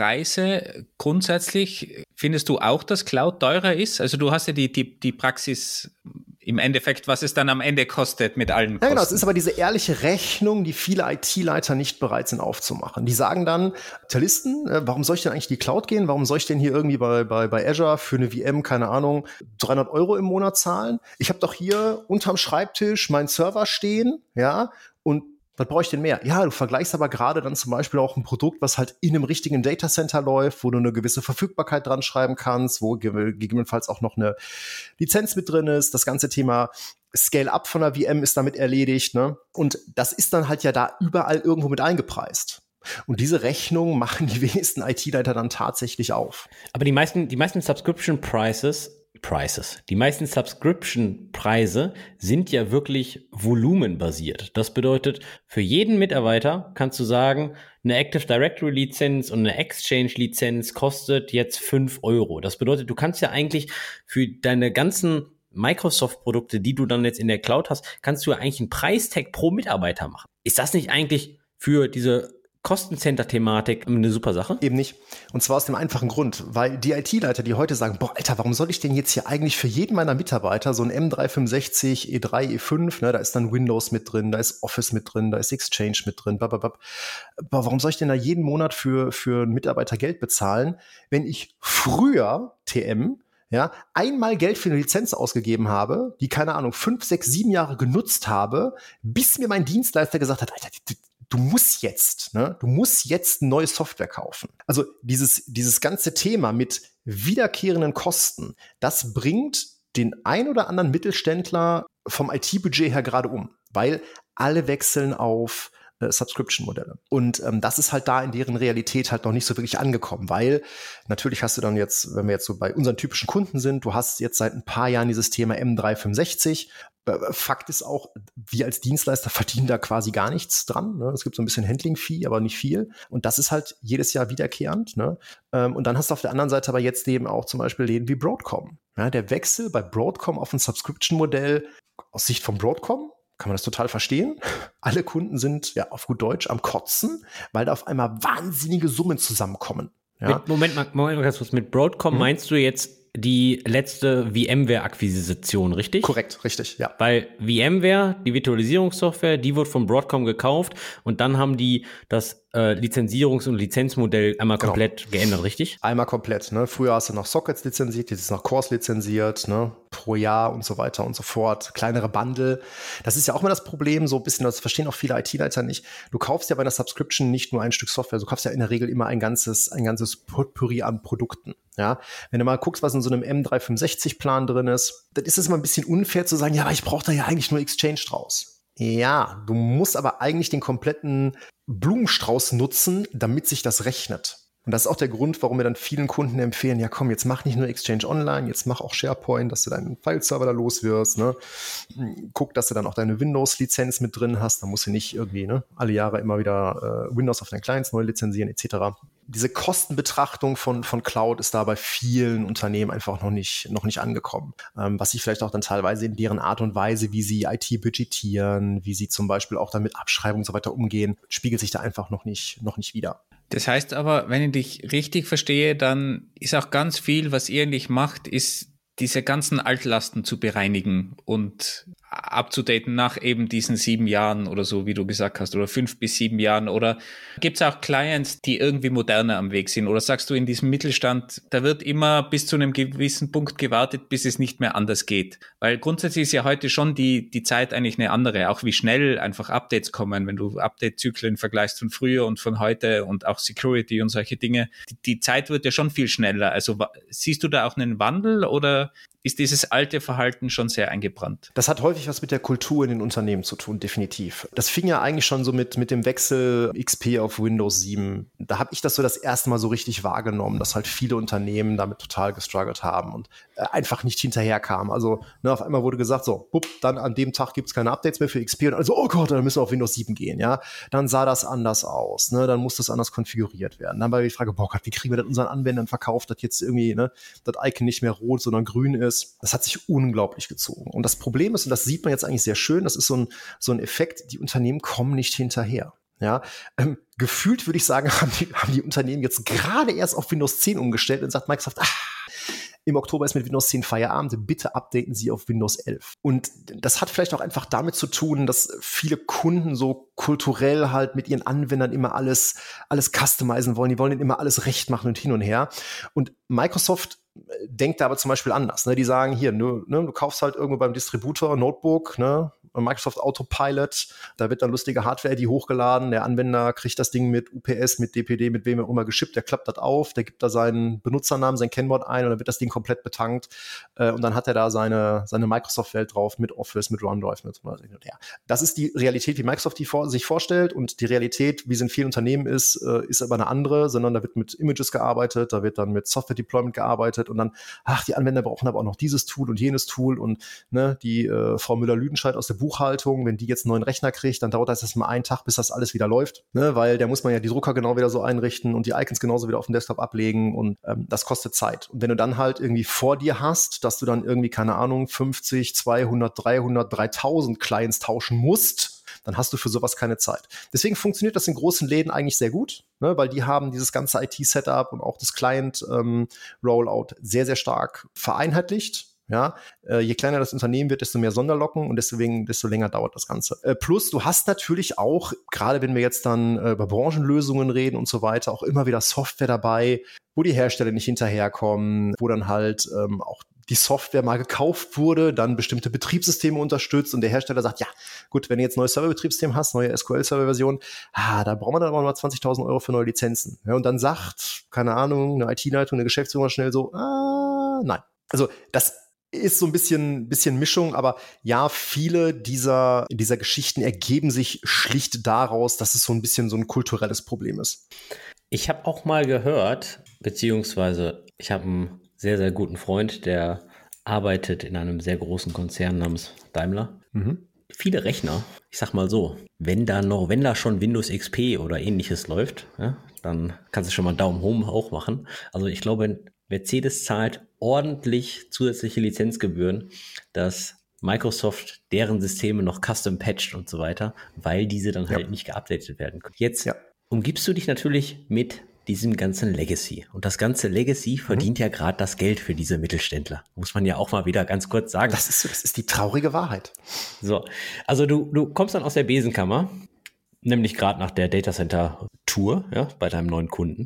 Preise grundsätzlich? Findest du auch, dass Cloud teurer ist? Also du hast ja die, die, die Praxis im Endeffekt, was es dann am Ende kostet mit allen Kosten. Ja, genau, es ist aber diese ehrliche Rechnung, die viele I T-Leiter nicht bereit sind aufzumachen. Die sagen dann, Talisten, äh, warum soll ich denn eigentlich in die Cloud gehen? Warum soll ich denn hier irgendwie bei, bei, bei Azure für eine V M, keine Ahnung, dreihundert Euro im Monat zahlen? Ich habe doch hier unterm Schreibtisch meinen Server stehen, ja, und was brauche ich denn mehr? Ja, du vergleichst aber gerade dann zum Beispiel auch ein Produkt, was halt in einem richtigen Datacenter läuft, wo du eine gewisse Verfügbarkeit dran schreiben kannst, wo ge- gegebenenfalls auch noch eine Lizenz mit drin ist. Das ganze Thema Scale-Up von der V M ist damit erledigt, ne? Und das ist dann halt ja da überall irgendwo mit eingepreist. Und diese Rechnung machen die wenigsten I T-Leiter dann tatsächlich auf. Aber die meisten, die meisten Subscription Prices Prices. Die meisten Subscription-Preise sind ja wirklich volumenbasiert. Das bedeutet, für jeden Mitarbeiter kannst du sagen, eine Active Directory-Lizenz und eine Exchange-Lizenz kostet jetzt fünf Euro. Das bedeutet, du kannst ja eigentlich für deine ganzen Microsoft-Produkte, die du dann jetzt in der Cloud hast, kannst du ja eigentlich einen Preistag pro Mitarbeiter machen. Ist das nicht eigentlich für diese Kostencenter-Thematik eine super Sache? Eben nicht. Und zwar aus dem einfachen Grund, weil die I T-Leiter, die heute sagen, boah, Alter, warum soll ich denn jetzt hier eigentlich für jeden meiner Mitarbeiter so ein M drei fünfundsechzig, E drei, E fünf, ne, da ist dann Windows mit drin, da ist Office mit drin, da ist Exchange mit drin, blablabla. Boah, warum soll ich denn da jeden Monat für, für einen Mitarbeiter Geld bezahlen, wenn ich früher, T M, ja, einmal Geld für eine Lizenz ausgegeben habe, die, keine Ahnung, fünf, sechs, sieben Jahre genutzt habe, bis mir mein Dienstleister gesagt hat, Alter, die, du musst jetzt, ne, du musst jetzt neue Software kaufen. Also dieses, dieses ganze Thema mit wiederkehrenden Kosten, das bringt den ein oder anderen Mittelständler vom I T-Budget her gerade um, weil alle wechseln auf äh, Subscription-Modelle. Und ähm, das ist halt da in deren Realität halt noch nicht so wirklich angekommen, weil natürlich hast du dann jetzt, wenn wir jetzt so bei unseren typischen Kunden sind, du hast jetzt seit ein paar Jahren dieses Thema M drei fünfundsechzig. Fakt ist auch, wir als Dienstleister verdienen da quasi gar nichts dran. Ne? Es gibt so ein bisschen Handling-Fee, aber nicht viel. Und das ist halt jedes Jahr wiederkehrend. Ne? Und dann hast du auf der anderen Seite aber jetzt eben auch zum Beispiel Läden wie Broadcom. Ja, der Wechsel bei Broadcom auf ein Subscription-Modell aus Sicht von Broadcom kann man das total verstehen. Alle Kunden sind ja auf gut Deutsch am Kotzen, weil da auf einmal wahnsinnige Summen zusammenkommen. Ja? Mit, Moment mal, Moment mal ganz kurz. Mit Broadcom hm. meinst du jetzt die letzte VMware-Akquisition, richtig? Korrekt, richtig, ja. Weil VMware, die Virtualisierungssoftware, die wurde von Broadcom gekauft und dann haben die das äh, Lizenzierungs- und Lizenzmodell einmal genau. komplett geändert, richtig? Einmal komplett, ne? Früher hast du noch Sockets lizenziert, jetzt ist noch Cores lizenziert, ne? Pro Jahr und so weiter und so fort. Kleinere Bundle. Das ist ja auch immer das Problem, so ein bisschen, das verstehen auch viele I T-Leiter nicht. Du kaufst ja bei einer Subscription nicht nur ein Stück Software, du kaufst ja in der Regel immer ein ganzes, ein ganzes Potpourri an Produkten. Ja, wenn du mal guckst, was in so einem M drei fünfundsechzig Plan drin ist, dann ist es immer ein bisschen unfair zu sagen, ja, aber ich brauche da ja eigentlich nur Exchange draus. Ja, du musst aber eigentlich den kompletten Blumenstrauß nutzen, damit sich das rechnet. Und das ist auch der Grund, warum wir dann vielen Kunden empfehlen, ja komm, jetzt mach nicht nur Exchange Online, jetzt mach auch SharePoint, dass du deinen File-Server da los wirst. Ne? Guck, dass du dann auch deine Windows-Lizenz mit drin hast, da musst du nicht irgendwie ne, alle Jahre immer wieder äh, Windows auf deinen Clients neu lizenzieren et cetera. Diese Kostenbetrachtung von, von Cloud ist da bei vielen Unternehmen einfach noch nicht, noch nicht angekommen. Ähm, was sich vielleicht auch dann teilweise in deren Art und Weise, wie sie I T budgetieren, wie sie zum Beispiel auch dann mit Abschreibung und so weiter umgehen, spiegelt sich da einfach noch nicht, noch nicht wider. Das heißt aber, wenn ich dich richtig verstehe, dann ist auch ganz viel, was ihr eigentlich macht, ist diese ganzen Altlasten zu bereinigen und abzudaten nach eben diesen sieben Jahren oder so, wie du gesagt hast, oder fünf bis sieben Jahren. Oder gibt es auch Clients, die irgendwie moderner am Weg sind? Oder sagst du, in diesem Mittelstand, da wird immer bis zu einem gewissen Punkt gewartet, bis es nicht mehr anders geht? Weil grundsätzlich ist ja heute schon die, die Zeit eigentlich eine andere, auch wie schnell einfach Updates kommen, wenn du Update-Zyklen vergleichst von früher und von heute und auch Security und solche Dinge. Die, die Zeit wird ja schon viel schneller. Also siehst du da auch einen Wandel oder ist dieses alte Verhalten schon sehr eingebrannt? Das hat häufig was mit der Kultur in den Unternehmen zu tun, definitiv. Das fing ja eigentlich schon so mit, mit dem Wechsel X P auf Windows sieben. Da habe ich das so das erste Mal so richtig wahrgenommen, dass halt viele Unternehmen damit total gestruggelt haben und äh, einfach nicht hinterherkamen. Also ne, auf einmal wurde gesagt, so, bupp, dann an dem Tag gibt es keine Updates mehr für X P. Und also, oh Gott, dann müssen wir auf Windows sieben gehen. Ja, dann sah das anders aus. Ne? Dann muss das anders konfiguriert werden. Dann war die Frage, boah Gott, wie kriegen wir das unseren Anwendern verkauft, dass jetzt irgendwie ne, das Icon nicht mehr rot, sondern grün ist. Das hat sich unglaublich gezogen. Und das Problem ist, und das sieht man jetzt eigentlich sehr schön, das ist so ein, so ein Effekt, die Unternehmen kommen nicht hinterher. Ja, ähm, gefühlt würde ich sagen, haben die, haben die Unternehmen jetzt gerade erst auf Windows zehn umgestellt und sagt Microsoft, ah, im Oktober ist mit Windows zehn Feierabend, bitte updaten Sie auf Windows elf. Und das hat vielleicht auch einfach damit zu tun, dass viele Kunden so kulturell halt mit ihren Anwendern immer alles, alles customizen wollen. Die wollen ihnen immer alles recht machen und hin und her. Und Microsoft denkt da aber zum Beispiel anders. Ne? Die sagen hier, ne, ne, du kaufst halt irgendwo beim Distributor Notebook, ne, Microsoft Autopilot, da wird dann lustige Hardware, die hochgeladen, der Anwender kriegt das Ding mit U P S, mit D P D, mit wem auch immer geschippt, der klappt das auf, der gibt da seinen Benutzernamen, sein Kennwort ein und dann wird das Ding komplett betankt äh, und dann hat er da seine, seine Microsoft-Welt drauf mit Office, mit OneDrive, mit ja. Das ist die Realität, wie Microsoft die vor, sich vorstellt und die Realität, wie es in vielen Unternehmen ist, äh, ist aber eine andere, sondern da wird mit Images gearbeitet, da wird dann mit Software-Deployment gearbeitet und dann, ach, die Anwender brauchen aber auch noch dieses Tool und jenes Tool und ne, die äh, Frau Müller-Lüdenscheid aus der Buchhaltung, wenn die jetzt einen neuen Rechner kriegt, dann dauert das erstmal einen Tag, bis das alles wieder läuft, ne, weil da muss man ja die Drucker genau wieder so einrichten und die Icons genauso wieder auf dem Desktop ablegen und ähm, das kostet Zeit. Und wenn du dann halt irgendwie vor dir hast, dass du dann irgendwie, keine Ahnung, fünfzig, zweihundert, dreihundert, dreitausend Clients tauschen musst, dann hast du für sowas keine Zeit. Deswegen funktioniert das in großen Läden eigentlich sehr gut, ne, weil die haben dieses ganze I T-Setup und auch das Client-Rollout ähm, sehr, sehr stark vereinheitlicht. Ja, äh, je kleiner das Unternehmen wird, desto mehr Sonderlocken und deswegen, desto länger dauert das Ganze. Äh, plus, du hast natürlich auch, gerade wenn wir jetzt dann äh, über Branchenlösungen reden und so weiter, auch immer wieder Software dabei, wo die Hersteller nicht hinterherkommen, wo dann halt ähm, auch die Software mal gekauft wurde, dann bestimmte Betriebssysteme unterstützt und der Hersteller sagt, ja, gut, wenn du jetzt ein neues Serverbetriebssystem hast, neue S Q L-Server-Version, ah, da brauchen wir dann aber mal zwanzigtausend Euro für neue Lizenzen. Ja, und dann sagt, keine Ahnung, eine I T-Leitung, eine Geschäftsführung schnell so, ah, nein. Also das ist so ein bisschen, bisschen Mischung, aber ja, viele dieser, dieser Geschichten ergeben sich schlicht daraus, dass es so ein bisschen so ein kulturelles Problem ist. Ich habe auch mal gehört, beziehungsweise ich habe einen sehr, sehr guten Freund, der arbeitet in einem sehr großen Konzern namens Daimler. Mhm. Viele Rechner, ich sag mal so, wenn da noch, wenn da schon Windows X P oder ähnliches läuft, ja, dann kannst du schon mal einen Daumen hoch auch machen. Also ich glaube, Mercedes zahlt ordentlich zusätzliche Lizenzgebühren, dass Microsoft deren Systeme noch custom patcht und so weiter, weil diese dann ja. halt nicht geupdatet werden können. Jetzt ja. umgibst du dich natürlich mit diesem ganzen Legacy. Und das ganze Legacy verdient mhm. ja gerade das Geld für diese Mittelständler. Muss man ja auch mal wieder ganz kurz sagen. Das ist, das ist die traurige Wahrheit. So, also du, du kommst dann aus der Besenkammer, nämlich gerade nach der Datacenter-Tour, ja, bei deinem neuen Kunden.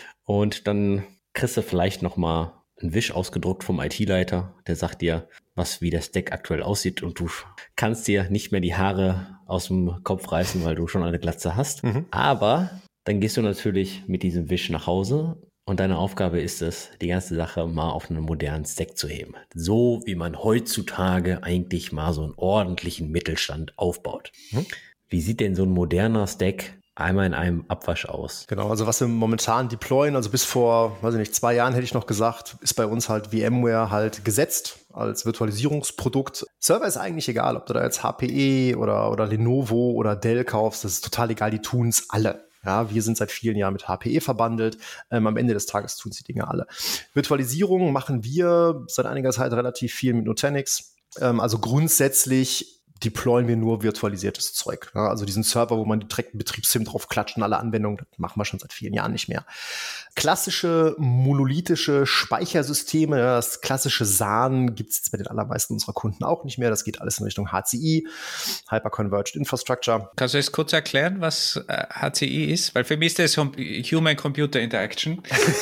Und dann kriegst du vielleicht noch mal einen Wisch ausgedruckt vom I T-Leiter, der sagt dir, was wie der Stack aktuell aussieht und du kannst dir nicht mehr die Haare aus dem Kopf reißen, weil du schon eine Glatze hast. Mhm. Aber dann gehst du natürlich mit diesem Wisch nach Hause und deine Aufgabe ist es, die ganze Sache mal auf einen modernen Stack zu heben. So wie man heutzutage eigentlich mal so einen ordentlichen Mittelstand aufbaut. Mhm. Wie sieht denn so ein moderner Stack einmal in einem Abwasch aus? Genau, also was wir momentan deployen, also bis vor, weiß ich nicht, zwei Jahren hätte ich noch gesagt, ist bei uns halt VMware halt gesetzt als Virtualisierungsprodukt. Server ist eigentlich egal, ob du da jetzt H P E oder, oder Lenovo oder Dell kaufst, das ist total egal, die tun es alle. Ja, wir sind seit vielen Jahren mit H P E verbandelt. Ähm, am Ende des Tages tun sie Dinge alle. Virtualisierung machen wir seit einiger Zeit relativ viel mit Nutanix. Ähm, also grundsätzlich deployen wir nur virtualisiertes Zeug. Ja, also diesen Server, wo man direkt ein Betriebssystem drauf klatscht und alle Anwendungen, das machen wir schon seit vielen Jahren nicht mehr. Klassische monolithische Speichersysteme, ja, das klassische S A N gibt es jetzt bei den allermeisten unserer Kunden auch nicht mehr. Das geht alles in Richtung H C I, Hyper-Converged Infrastructure. Kannst du es kurz erklären, was äh, H C I ist? Weil für mich ist das Human-Computer Interaction.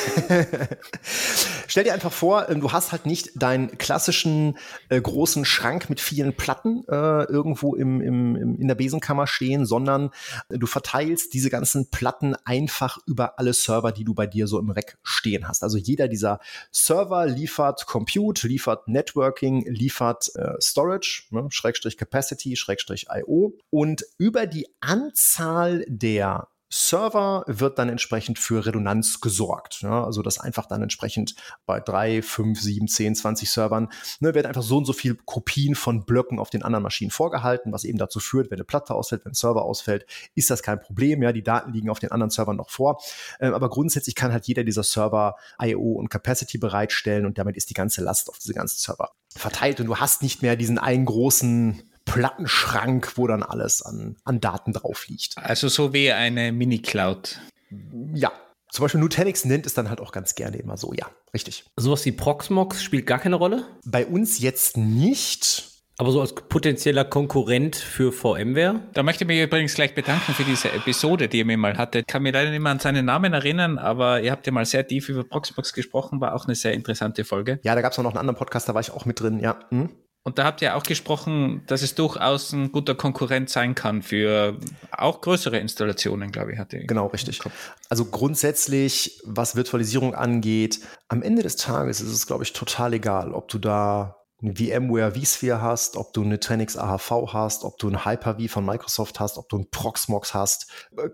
Stell dir einfach vor, du hast halt nicht deinen klassischen äh, großen Schrank mit vielen Platten äh, irgendwo im, im, im, in der Besenkammer stehen, sondern du verteilst diese ganzen Platten einfach über alle Server, die du bei dir so im Rack stehen hast. Also jeder dieser Server liefert Compute, liefert Networking, liefert äh, Storage, ne, Schrägstrich Capacity, Schrägstrich I O. Und über die Anzahl der Server wird dann entsprechend für Redundanz gesorgt. Ja, also dass einfach dann entsprechend bei drei, fünf, sieben, zehn, zwanzig Servern ne, werden einfach so und so viele Kopien von Blöcken auf den anderen Maschinen vorgehalten, was eben dazu führt, wenn eine Platte ausfällt, wenn ein Server ausfällt, ist das kein Problem. Ja, die Daten liegen auf den anderen Servern noch vor. Ähm, aber grundsätzlich kann halt jeder dieser Server I O und Capacity bereitstellen und damit ist die ganze Last auf diese ganzen Server verteilt und du hast nicht mehr diesen einen großen Plattenschrank, wo dann alles an, an Daten drauf liegt. Also so wie eine Mini-Cloud. Ja, zum Beispiel Nutanix nennt es dann halt auch ganz gerne immer so, ja, richtig. Sowas wie Proxmox spielt gar keine Rolle? Bei uns jetzt nicht. Aber so als potenzieller Konkurrent für VMware? Da möchte ich mich übrigens gleich bedanken für diese Episode, die ihr mir mal hattet. Ich kann mir leider nicht mehr an seinen Namen erinnern, aber ihr habt ja mal sehr tief über Proxmox gesprochen, war auch eine sehr interessante Folge. Ja, da gab es auch noch einen anderen Podcast, da war ich auch mit drin, ja. Hm? Und da habt ihr auch gesprochen, dass es durchaus ein guter Konkurrent sein kann für auch größere Installationen, glaube ich, hatte ich. Genau, richtig. Also grundsätzlich, was Virtualisierung angeht, am Ende des Tages ist es, glaube ich, total egal, ob du da eine VMware vSphere hast, ob du eine Nutanix A H V hast, ob du ein Hyper-V von Microsoft hast, ob du ein Proxmox hast,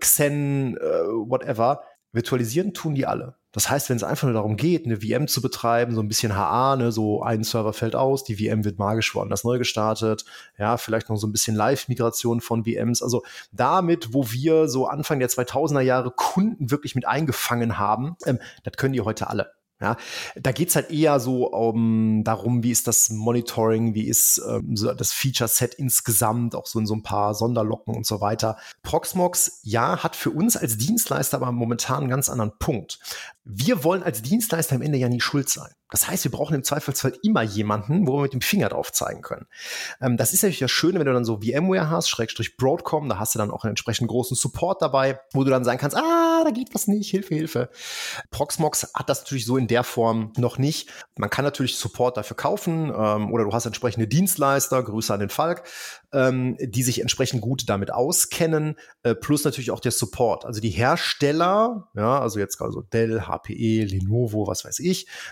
Xen, äh, whatever. Virtualisieren tun die alle. Das heißt, wenn es einfach nur darum geht, eine V M zu betreiben, so ein bisschen H A, ne, so ein Server fällt aus, die V M wird magisch woanders neu gestartet, ja, vielleicht noch so ein bisschen Live-Migration von V Ms. Also damit, wo wir so Anfang der zweitausender Jahre Kunden wirklich mit eingefangen haben, ähm, das können die heute alle. Ja, da geht's halt eher so um, darum, wie ist das Monitoring, wie ist ähm, so das Feature-Set insgesamt, auch so in so ein paar Sonderlocken und so weiter. Proxmox, ja, hat für uns als Dienstleister aber momentan einen ganz anderen Punkt. Wir wollen als Dienstleister am Ende ja nie schuld sein. Das heißt, wir brauchen im Zweifelsfall immer jemanden, wo wir mit dem Finger drauf zeigen können. Ähm, das ist natürlich das Schöne, wenn du dann so VMware hast, Schrägstrich Broadcom, da hast du dann auch einen entsprechend großen Support dabei, wo du dann sagen kannst, ah, da geht was nicht, Hilfe, Hilfe. Proxmox hat das natürlich so in der Form noch nicht. Man kann natürlich Support dafür kaufen ähm, oder du hast entsprechende Dienstleister, Grüße an den Falk, ähm, die sich entsprechend gut damit auskennen, äh, plus natürlich auch der Support. Also die Hersteller, ja, also jetzt also Dell, H P E, Lenovo, was weiß ich, ne,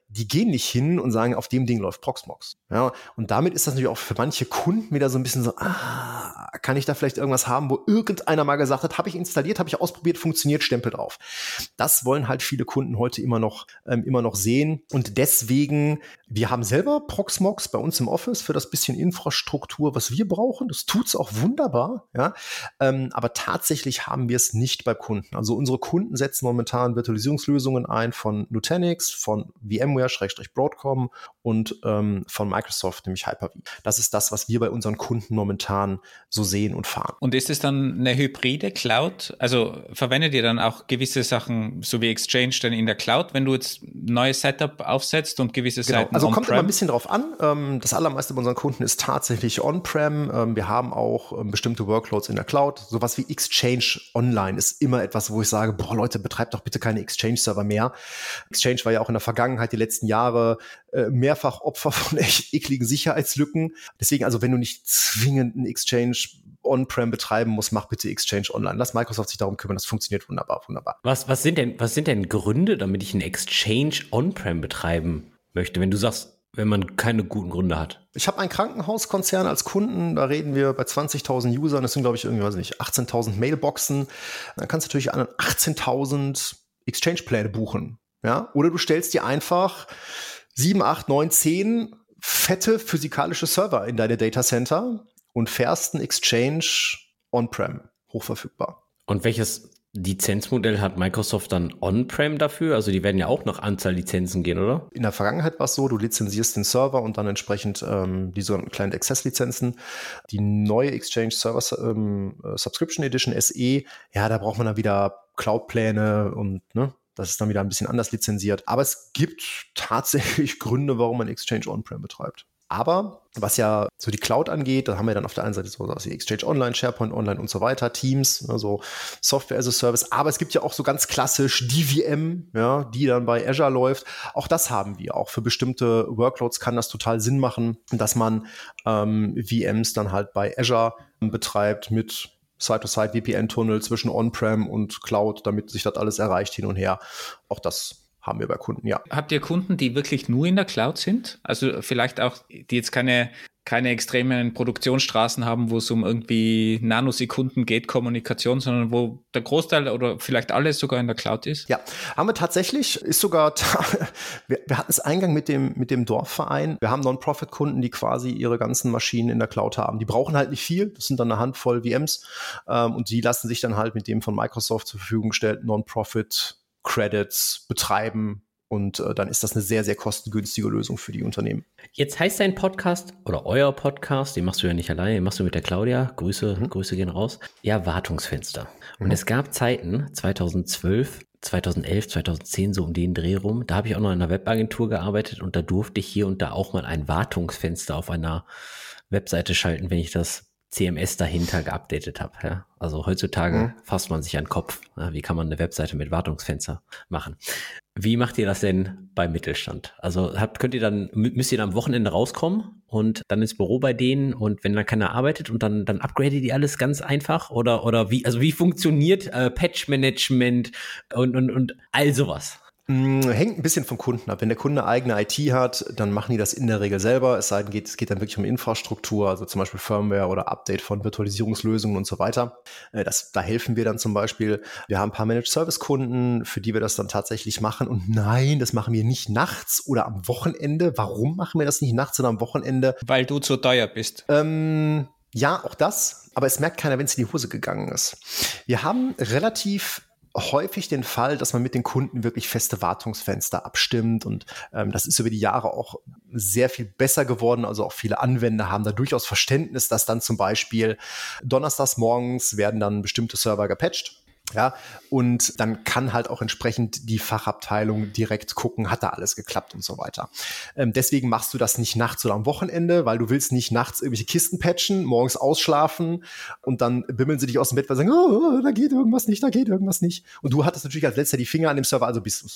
die gehen nicht hin und sagen, auf dem Ding läuft Proxmox. Ja, und damit ist das natürlich auch für manche Kunden wieder so ein bisschen so, ah, kann ich da vielleicht irgendwas haben, wo irgendeiner mal gesagt hat, habe ich installiert, habe ich ausprobiert, funktioniert, Stempel drauf. Das wollen halt viele Kunden heute immer noch, ähm, immer noch sehen. Und deswegen, wir haben selber Proxmox bei uns im Office für das bisschen Infrastruktur, was wir brauchen. Das tut's auch wunderbar, ja. Ähm, aber tatsächlich haben wir es nicht bei Kunden. Also unsere Kunden setzen momentan Virtualisierungslösungen ein von Nutanix, von VMware, Schrägstrich Broadcom und ähm, von Microsoft, nämlich Hyper-V. Das ist das, was wir bei unseren Kunden momentan so sehen und fahren. Und ist es dann eine hybride Cloud? Also verwendet ihr dann auch gewisse Sachen, so wie Exchange, dann in der Cloud, wenn du jetzt ein neues Setup aufsetzt und gewisse Genau. Seiten Also kommt on-prem? immer ein bisschen drauf an. Ähm, das allermeiste bei unseren Kunden ist tatsächlich on-prem. Ähm, wir haben auch ähm, bestimmte Workloads in der Cloud. Sowas wie Exchange Online ist immer etwas, wo ich sage, boah Leute, betreibt doch bitte keine Exchange-Server mehr. Exchange war ja auch in der Vergangenheit, die letzten Jahre, äh, mehrfach Opfer von echt ekligen Sicherheitslücken. Deswegen, also wenn du nicht zwingend einen Exchange on-prem betreiben musst, mach bitte Exchange online. Lass Microsoft sich darum kümmern. Das funktioniert wunderbar, wunderbar. Was, was sind denn, was sind denn Gründe, damit ich einen Exchange on-prem betreiben möchte, wenn du sagst, wenn man keine guten Gründe hat? Ich habe einen Krankenhauskonzern als Kunden, da reden wir bei zwanzigtausend Usern, das sind glaube ich irgendwie, weiß nicht, achtzehntausend Mailboxen. Dann kannst du natürlich an achtzehntausend Exchange-Pläne buchen. Ja? Oder du stellst dir einfach sieben, acht, neun, zehn fette physikalische Server in deine Datacenter und fährst einen Exchange on-prem, hochverfügbar. Und welches Lizenzmodell hat Microsoft dann on-prem dafür? Also die werden ja auch nach Anzahl Lizenzen gehen, oder? In der Vergangenheit war es so, du lizenzierst den Server und dann entsprechend ähm, die sogenannten Client Access Lizenzen. Die neue Exchange Server ähm, Subscription Edition S E, ja, da braucht man dann wieder Cloud-Pläne und ne, das ist dann wieder ein bisschen anders lizenziert. Aber es gibt tatsächlich Gründe, warum man Exchange on-prem betreibt. Aber was ja so die Cloud angeht, da haben wir dann auf der einen Seite so was wie Exchange Online, SharePoint Online und so weiter, Teams, also Software as a Service. Aber es gibt ja auch so ganz klassisch die V M, ja, die dann bei Azure läuft. Auch das haben wir. Auch für bestimmte Workloads kann das total Sinn machen, dass man ähm, V Ms dann halt bei Azure betreibt mit Side-to-Side-V P N-Tunnel zwischen On-Prem und Cloud, damit sich das alles erreicht hin und her. Auch das haben wir bei Kunden, ja. Habt ihr Kunden, die wirklich nur in der Cloud sind? Also vielleicht auch, die jetzt keine, keine extremen Produktionsstraßen haben, wo es um irgendwie Nanosekunden geht, Kommunikation, sondern wo der Großteil oder vielleicht alles sogar in der Cloud ist? Ja, haben wir tatsächlich. Ist sogar, wir, wir hatten es Eingang mit dem, mit dem Dorfverein. Wir haben Non-Profit-Kunden, die quasi ihre ganzen Maschinen in der Cloud haben. Die brauchen halt nicht viel. Das sind dann eine Handvoll V Ms. Ähm, und die lassen sich dann halt mit dem von Microsoft zur Verfügung gestellten Non-Profit Credits betreiben und äh, dann ist das eine sehr, sehr kostengünstige Lösung für die Unternehmen. Jetzt heißt dein Podcast oder euer Podcast, den machst du ja nicht alleine, den machst du mit der Claudia, Grüße, mhm. Grüße gehen raus, ja, Wartungsfenster. Und mhm. es gab Zeiten, zweitausendzwölf, zweitausendelf, zweitausendzehn, so um den Dreh rum, da habe ich auch noch in einer Webagentur gearbeitet und da durfte ich hier und da auch mal ein Wartungsfenster auf einer Webseite schalten, wenn ich das C M S dahinter geupdatet habe. Ja? Also heutzutage mhm. fasst man sich an den Kopf. Ja, wie kann man eine Webseite mit Wartungsfenster machen? Wie macht ihr das denn beim Mittelstand? Also habt, könnt ihr dann, müsst ihr dann am Wochenende rauskommen und dann ins Büro bei denen und wenn dann keiner arbeitet und dann, dann upgradet ihr alles ganz einfach? Oder, oder wie, also wie funktioniert äh, Patch-Management und, und, und all sowas? Hängt ein bisschen vom Kunden ab. Wenn der Kunde eigene I T hat, dann machen die das in der Regel selber. Es sei denn, es geht dann wirklich um Infrastruktur, also zum Beispiel Firmware oder Update von Virtualisierungslösungen und so weiter. Das, da helfen wir dann zum Beispiel. Wir haben ein paar Managed-Service-Kunden, für die wir das dann tatsächlich machen. Und nein, das machen wir nicht nachts oder am Wochenende. Warum machen wir das nicht nachts oder am Wochenende? Weil du zu teuer bist. Ähm, ja, auch das. Aber es merkt keiner, wenn es in die Hose gegangen ist. Wir haben relativ häufig den Fall, dass man mit den Kunden wirklich feste Wartungsfenster abstimmt und ähm, das ist über die Jahre auch sehr viel besser geworden. Also auch viele Anwender haben da durchaus Verständnis, dass dann zum Beispiel donnerstags morgens werden dann bestimmte Server gepatcht. Ja, und dann kann halt auch entsprechend die Fachabteilung direkt gucken, hat da alles geklappt und so weiter. Ähm, deswegen machst du das nicht nachts oder am Wochenende, weil du willst nicht nachts irgendwelche Kisten patchen, morgens ausschlafen und dann bimmeln sie dich aus dem Bett, weil sie sagen, oh, da geht irgendwas nicht, da geht irgendwas nicht. Und du hattest natürlich als letzter die Finger an dem Server, also bist du's. Ne?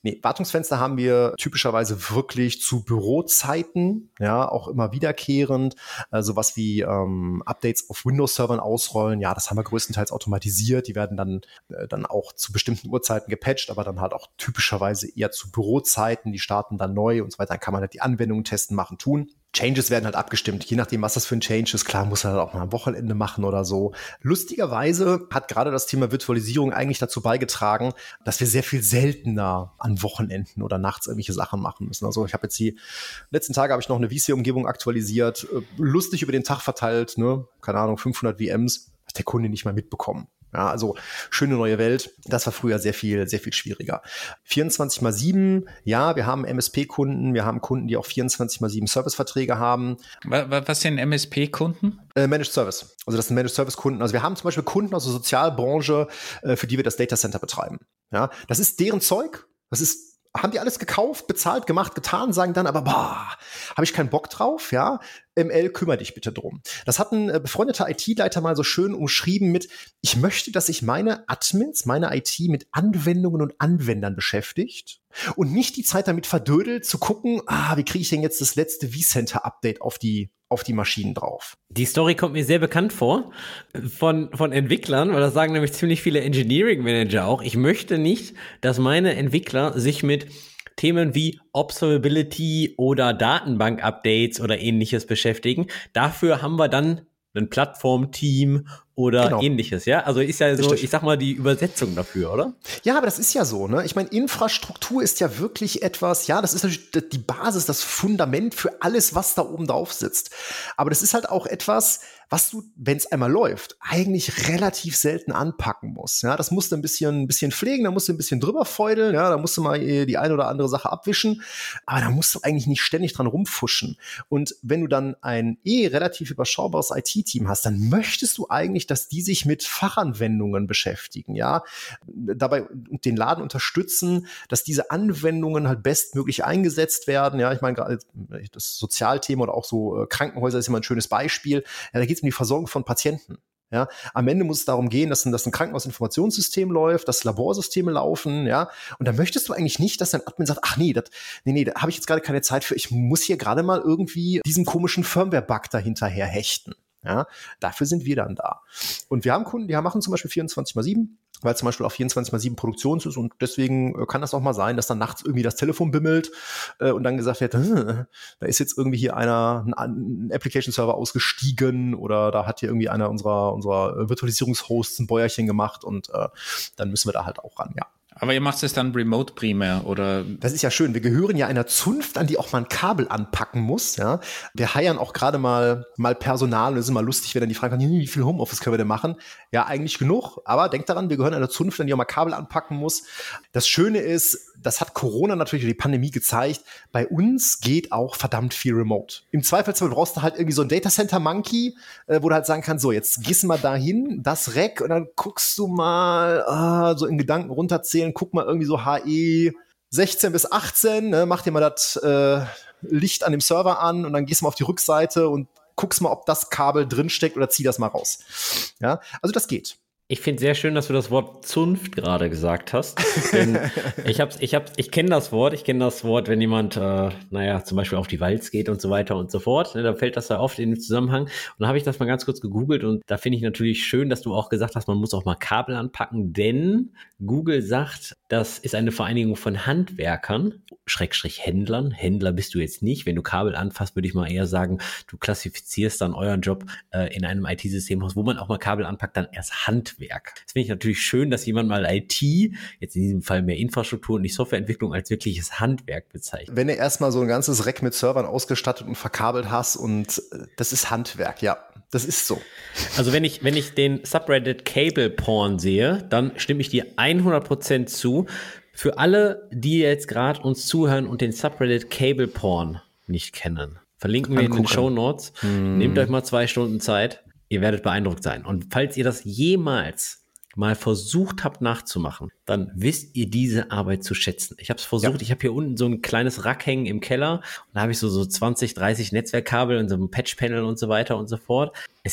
Nee, Wartungsfenster haben wir typischerweise wirklich zu Bürozeiten, ja, auch immer wiederkehrend. Äh, sowas wie ähm, Updates auf Windows-Servern ausrollen, ja, das haben wir größtenteils automatisiert. Die werden dann, äh, dann auch zu bestimmten Uhrzeiten gepatcht, aber dann halt auch typischerweise eher zu Bürozeiten. Die starten dann neu und so weiter. Dann kann man halt die Anwendungen testen, machen, tun. Changes werden halt abgestimmt, je nachdem, was das für ein Change ist. Klar, muss er halt auch mal am Wochenende machen oder so. Lustigerweise hat gerade das Thema Virtualisierung eigentlich dazu beigetragen, dass wir sehr viel seltener an Wochenenden oder nachts irgendwelche Sachen machen müssen. Also ich habe jetzt die letzten Tage habe ich noch eine V C-Umgebung aktualisiert, lustig über den Tag verteilt, ne, keine Ahnung, fünfhundert V Ms, hat der Kunde nicht mal mitbekommen. Ja, also schöne neue Welt. Das war früher sehr viel, sehr viel schwieriger. vierundzwanzig mal sieben, ja, wir haben M S P-Kunden, wir haben Kunden, die auch vierundzwanzig mal sieben Serviceverträge haben. Was sind M S P-Kunden? Äh, Managed Service. Also das sind Managed Service-Kunden. Also wir haben zum Beispiel Kunden aus der Sozialbranche, äh, für die wir das Datacenter betreiben. Ja, das ist deren Zeug. Das ist haben die alles gekauft, bezahlt, gemacht, getan, sagen dann aber, boah, habe ich keinen Bock drauf, ja, M L, kümmere dich bitte drum. Das hat ein äh, befreundeter I T-Leiter mal so schön umschrieben mit, ich möchte, dass sich meine Admins, meine I T mit Anwendungen und Anwendern beschäftigt und nicht die Zeit damit verdödelt, zu gucken, ah, wie kriege ich denn jetzt das letzte vCenter-Update auf die auf die Maschinen drauf. Die Story kommt mir sehr bekannt vor von, von Entwicklern, weil das sagen nämlich ziemlich viele Engineering Manager auch. Ich möchte nicht, dass meine Entwickler sich mit Themen wie Observability oder Datenbank-Updates oder ähnliches beschäftigen. Dafür haben wir dann ein Plattformteam oder genau. ähnliches, ja? Also ist ja so, Richtig. Ich sag mal, die Übersetzung dafür, oder? Ja, aber das ist ja so, ne? Ich meine, Infrastruktur ist ja wirklich etwas, ja, das ist natürlich die Basis, das Fundament für alles, was da oben drauf sitzt. Aber das ist halt auch etwas, was du, wenn es einmal läuft, eigentlich relativ selten anpacken musst. Ja, das musst du ein bisschen, ein bisschen pflegen, da musst du ein bisschen drüber feudeln, ja, da musst du mal die eine oder andere Sache abwischen, aber da musst du eigentlich nicht ständig dran rumfuschen. Und wenn du dann ein eh relativ überschaubares I T-Team hast, dann möchtest du eigentlich, dass die sich mit Fachanwendungen beschäftigen, ja, dabei den Laden unterstützen, dass diese Anwendungen halt bestmöglich eingesetzt werden. Ja, ich meine, gerade das Sozialthema oder auch so Krankenhäuser ist immer ein schönes Beispiel. Ja, da geht es um die Versorgung von Patienten. Ja, am Ende muss es darum gehen, dass ein, dass ein Krankenhausinformationssystem läuft, dass Laborsysteme laufen, ja. Und da möchtest du eigentlich nicht, dass dein Admin sagt, ach nee, das, nee, nee, da habe ich jetzt gerade keine Zeit für. Ich muss hier gerade mal irgendwie diesen komischen Firmware-Bug dahinterher hechten. Ja, dafür sind wir dann da. Und wir haben Kunden, die machen zum Beispiel vierundzwanzig mal sieben, weil zum Beispiel auch vierundzwanzig mal sieben Produktions ist und deswegen kann das auch mal sein, dass dann nachts irgendwie das Telefon bimmelt äh, und dann gesagt wird, äh, da ist jetzt irgendwie hier einer, ein, ein Application-Server ausgestiegen oder da hat hier irgendwie einer unserer, unserer Virtualisierungshosts ein Bäuerchen gemacht und äh, dann müssen wir da halt auch ran, ja. Aber ihr macht es dann remote primär, oder? Das ist ja schön. Wir gehören ja einer Zunft, an die auch mal ein Kabel anpacken muss, ja. Wir heiern auch gerade mal, mal Personal und es ist immer lustig, wenn dann die fragen, wie viel Homeoffice können wir denn machen? Ja, eigentlich genug, aber denkt daran, wir gehören einer Zunft, an die auch mal Kabel anpacken muss. Das Schöne ist, das hat Corona natürlich, die Pandemie gezeigt, bei uns geht auch verdammt viel remote. Im Zweifelsfall brauchst du halt irgendwie so ein Datacenter-Monkey, äh, wo du halt sagen kannst, so, jetzt gehst du mal dahin, das Rack und dann guckst du mal, ah, so in Gedanken runterzählen, guck mal irgendwie so H E sechzehn bis achtzehn, ne, mach dir mal das äh, Licht an dem Server an und dann gehst du mal auf die Rückseite und guckst mal, ob das Kabel drinsteckt oder zieh das mal raus. Ja, also das geht. Ich finde sehr schön, dass du das Wort Zunft gerade gesagt hast. Denn ich hab's, ich hab's, ich kenne das Wort, ich kenne das Wort, wenn jemand, äh, naja, zum Beispiel auf die Walz geht und so weiter und so fort. Ne, da fällt das ja oft in den Zusammenhang. Und da habe ich das mal ganz kurz gegoogelt und da finde ich natürlich schön, dass du auch gesagt hast, man muss auch mal Kabel anpacken, denn Google sagt, das ist eine Vereinigung von Handwerkern, Schrägstrich Händlern. Händler bist du jetzt nicht. Wenn du Kabel anfasst, würde ich mal eher sagen, du klassifizierst dann euren Job äh, in einem I T-Systemhaus, wo man auch mal Kabel anpackt, dann erst Handwerk. Das finde ich natürlich schön, dass jemand mal I T, jetzt in diesem Fall mehr Infrastruktur und nicht Softwareentwicklung, als wirkliches Handwerk bezeichnet. Wenn du erstmal so ein ganzes Rack mit Servern ausgestattet und verkabelt hast und das ist Handwerk, ja, das ist so. Also wenn ich, wenn ich den Subreddit Cable Porn sehe, dann stimme ich dir hundert Prozent zu. Für alle, die jetzt gerade uns zuhören und den Subreddit Cable Porn nicht kennen, verlinken wir in den Shownotes. Hm. Nehmt euch mal zwei Stunden Zeit. Ihr werdet beeindruckt sein. Und falls ihr das jemals mal versucht habt nachzumachen, dann wisst ihr diese Arbeit zu schätzen. Ich habe es versucht, ja. Ich habe hier unten so ein kleines Rack hängen im Keller und da habe ich so, so zwanzig, dreißig Netzwerkkabel und so ein Patchpanel und so weiter und so fort. Es sieht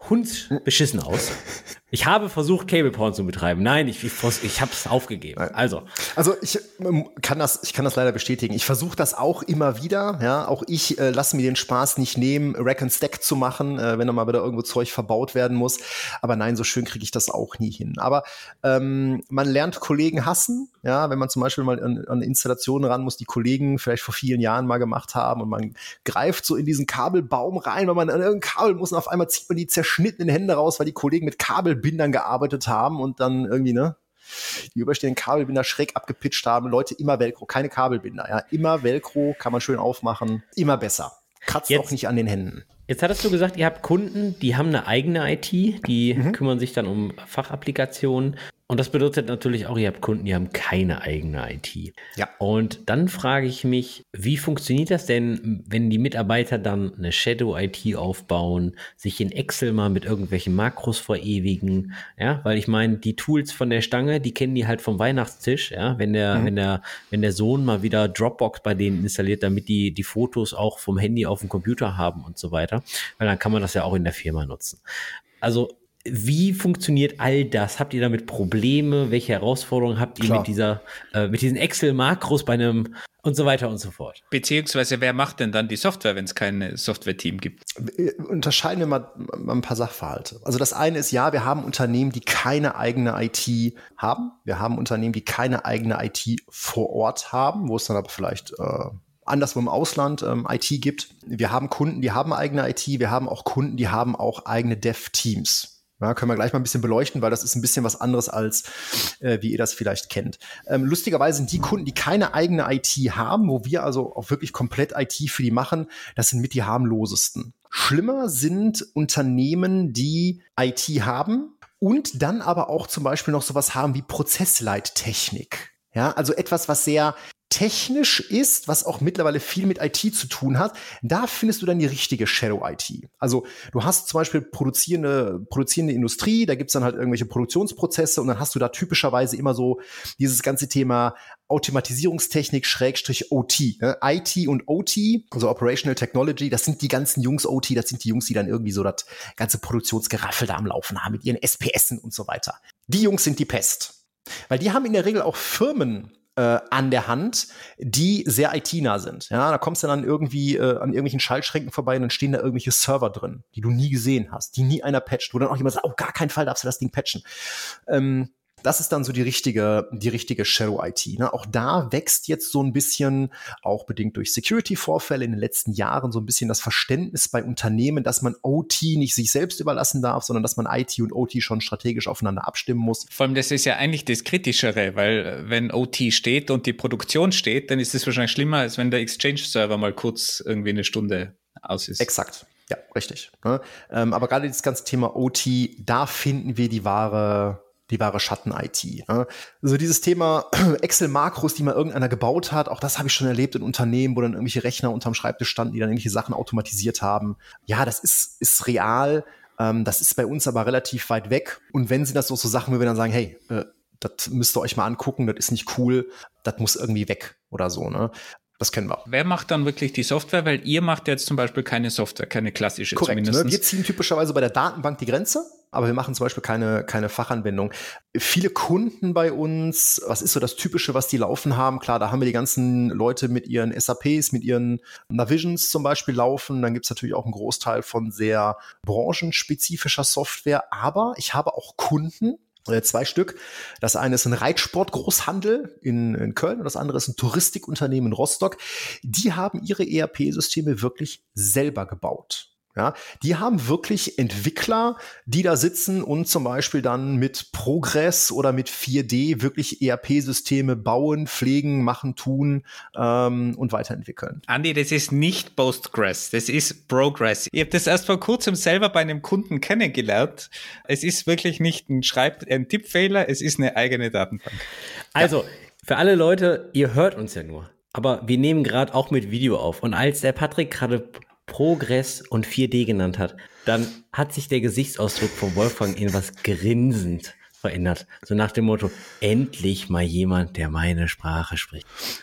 hundsbeschissen aus. Ich habe versucht, Cable Porn zu betreiben. Nein, ich, ich, ich habe es aufgegeben. Also, also ich ähm, kann das, ich kann das leider bestätigen. Ich versuche das auch immer wieder. Ja, auch ich äh, lasse mir den Spaß nicht nehmen, Rack and Stack zu machen, äh, wenn da mal wieder irgendwo Zeug verbaut werden muss. Aber nein, so schön kriege ich das auch nie hin. Aber ähm, man lernt Kollegen hassen. Ja, wenn man zum Beispiel mal an, an Installationen ran muss, die Kollegen vielleicht vor vielen Jahren mal gemacht haben und man greift so in diesen Kabelbaum rein, weil man an irgendein Kabel muss und auf einmal zieht man die zerschnittenen Hände raus, weil die Kollegen mit Kabelbindern gearbeitet haben und dann irgendwie, ne, die überstehenden Kabelbinder schräg abgepitcht haben. Leute, immer Velcro, keine Kabelbinder, ja, immer Velcro, kann man schön aufmachen, immer besser. Kratzt Jetzt, auch nicht an den Händen. Jetzt hattest du gesagt, ihr habt Kunden, die haben eine eigene I T, die Mhm. kümmern sich dann um Fachapplikationen. Und das bedeutet natürlich auch, ihr habt Kunden, die haben keine eigene I T. Ja. Und dann frage ich mich, wie funktioniert das denn, wenn die Mitarbeiter dann eine Shadow-I T aufbauen, sich in Excel mal mit irgendwelchen Makros verewigen, ja, weil ich meine, die Tools von der Stange, die kennen die halt vom Weihnachtstisch, ja, wenn der, mhm. wenn der, wenn der Sohn mal wieder Dropbox bei denen installiert, damit die die Fotos auch vom Handy auf dem Computer haben und so weiter, weil dann kann man das ja auch in der Firma nutzen. Also wie funktioniert all das? Habt ihr damit Probleme? Welche Herausforderungen habt ihr Klar. mit dieser, äh, mit diesen Excel-Makros bei einem und so weiter und so fort? Beziehungsweise wer macht denn dann die Software, wenn es kein Software-Team gibt? Unterscheiden wir mal, mal ein paar Sachverhalte. Also das eine ist, ja, wir haben Unternehmen, die keine eigene I T haben. Wir haben Unternehmen, die keine eigene I T vor Ort haben, wo es dann aber vielleicht äh, anderswo im Ausland ähm, I T gibt. Wir haben Kunden, die haben eigene I T. Wir haben auch Kunden, die haben auch eigene Dev-Teams. Ja, können wir gleich mal ein bisschen beleuchten, weil das ist ein bisschen was anderes als, äh, wie ihr das vielleicht kennt. Ähm, lustigerweise sind die Kunden, die keine eigene I T haben, wo wir also auch wirklich komplett I T für die machen, das sind mit die harmlosesten. Schlimmer sind Unternehmen, die I T haben und dann aber auch zum Beispiel noch sowas haben wie Prozessleittechnik. Ja, also etwas, was sehr technisch ist, was auch mittlerweile viel mit I T zu tun hat, da findest du dann die richtige Shadow-I T. Also du hast zum Beispiel produzierende, produzierende Industrie, da gibt's dann halt irgendwelche Produktionsprozesse und dann hast du da typischerweise immer so dieses ganze Thema Automatisierungstechnik Schrägstrich O T. Ne? I T und O T, also Operational Technology, das sind die ganzen Jungs O T, das sind die Jungs, die dann irgendwie so das ganze Produktionsgeraffel da am Laufen haben mit ihren S P S'en und so weiter. Die Jungs sind die Pest. Weil die haben in der Regel auch Firmen Äh, an der Hand, die sehr I T-nah sind. Ja, da kommst du dann irgendwie äh, an irgendwelchen Schaltschränken vorbei und dann stehen da irgendwelche Server drin, die du nie gesehen hast, die nie einer patcht, wo dann auch jemand sagt, auf gar keinen Fall darfst du das Ding patchen. Ähm, das ist dann so die richtige, die richtige Shadow-I T. Ne? Auch da wächst jetzt so ein bisschen, auch bedingt durch Security-Vorfälle in den letzten Jahren, so ein bisschen das Verständnis bei Unternehmen, dass man O T nicht sich selbst überlassen darf, sondern dass man I T und O T schon strategisch aufeinander abstimmen muss. Vor allem, das ist ja eigentlich das Kritischere, weil wenn O T steht und die Produktion steht, dann ist es wahrscheinlich schlimmer, als wenn der Exchange-Server mal kurz irgendwie eine Stunde aus ist. Exakt. Ja, richtig. Ne? Ähm, aber gerade dieses ganze Thema O T, da finden wir die wahre die wahre Schatten-I T. Ne? Also dieses Thema Excel-Makros, die mal irgendeiner gebaut hat, auch das habe ich schon erlebt in Unternehmen, wo dann irgendwelche Rechner unterm Schreibtisch standen, die dann irgendwelche Sachen automatisiert haben. Ja, das ist, ist real. Ähm, das ist bei uns aber relativ weit weg. Und wenn sie das so, so Sachen, wo wir dann sagen, hey, äh, das müsst ihr euch mal angucken, das ist nicht cool, das muss irgendwie weg oder so, ne? Das kennen wir. Wer macht dann wirklich die Software? Weil ihr macht jetzt zum Beispiel keine Software, keine klassische Korrekt, zumindest. Ne? Wir ziehen typischerweise bei der Datenbank die Grenze, aber wir machen zum Beispiel keine, keine Fachanwendung. Viele Kunden bei uns, was ist so das Typische, was die laufen haben? Klar, da haben wir die ganzen Leute mit ihren S A Ps, mit ihren Navisions zum Beispiel laufen. Dann gibt's natürlich auch einen Großteil von sehr branchenspezifischer Software. Aber ich habe auch Kunden, Zwei Stück. Das eine ist ein Reitsport-Großhandel in, in Köln und das andere ist ein Touristikunternehmen in Rostock. Die haben ihre E R P-Systeme wirklich selber gebaut. Ja, die haben wirklich Entwickler, die da sitzen und zum Beispiel dann mit Progress oder mit vier D wirklich E R P-Systeme bauen, pflegen, machen, tun ähm, und weiterentwickeln. Andi, das ist nicht Postgres, das ist Progress. Ich habe das erst vor kurzem selber bei einem Kunden kennengelernt. Es ist wirklich nicht ein Schreib-, ein Tippfehler, es ist eine eigene Datenbank. Also, ja. Für alle Leute, ihr hört uns ja nur, aber wir nehmen gerade auch mit Video auf. Und als der Patrick gerade Progress und vier D genannt hat, dann hat sich der Gesichtsausdruck von Wolfgang in was grinsend verändert. So nach dem Motto, endlich mal jemand, der meine Sprache spricht.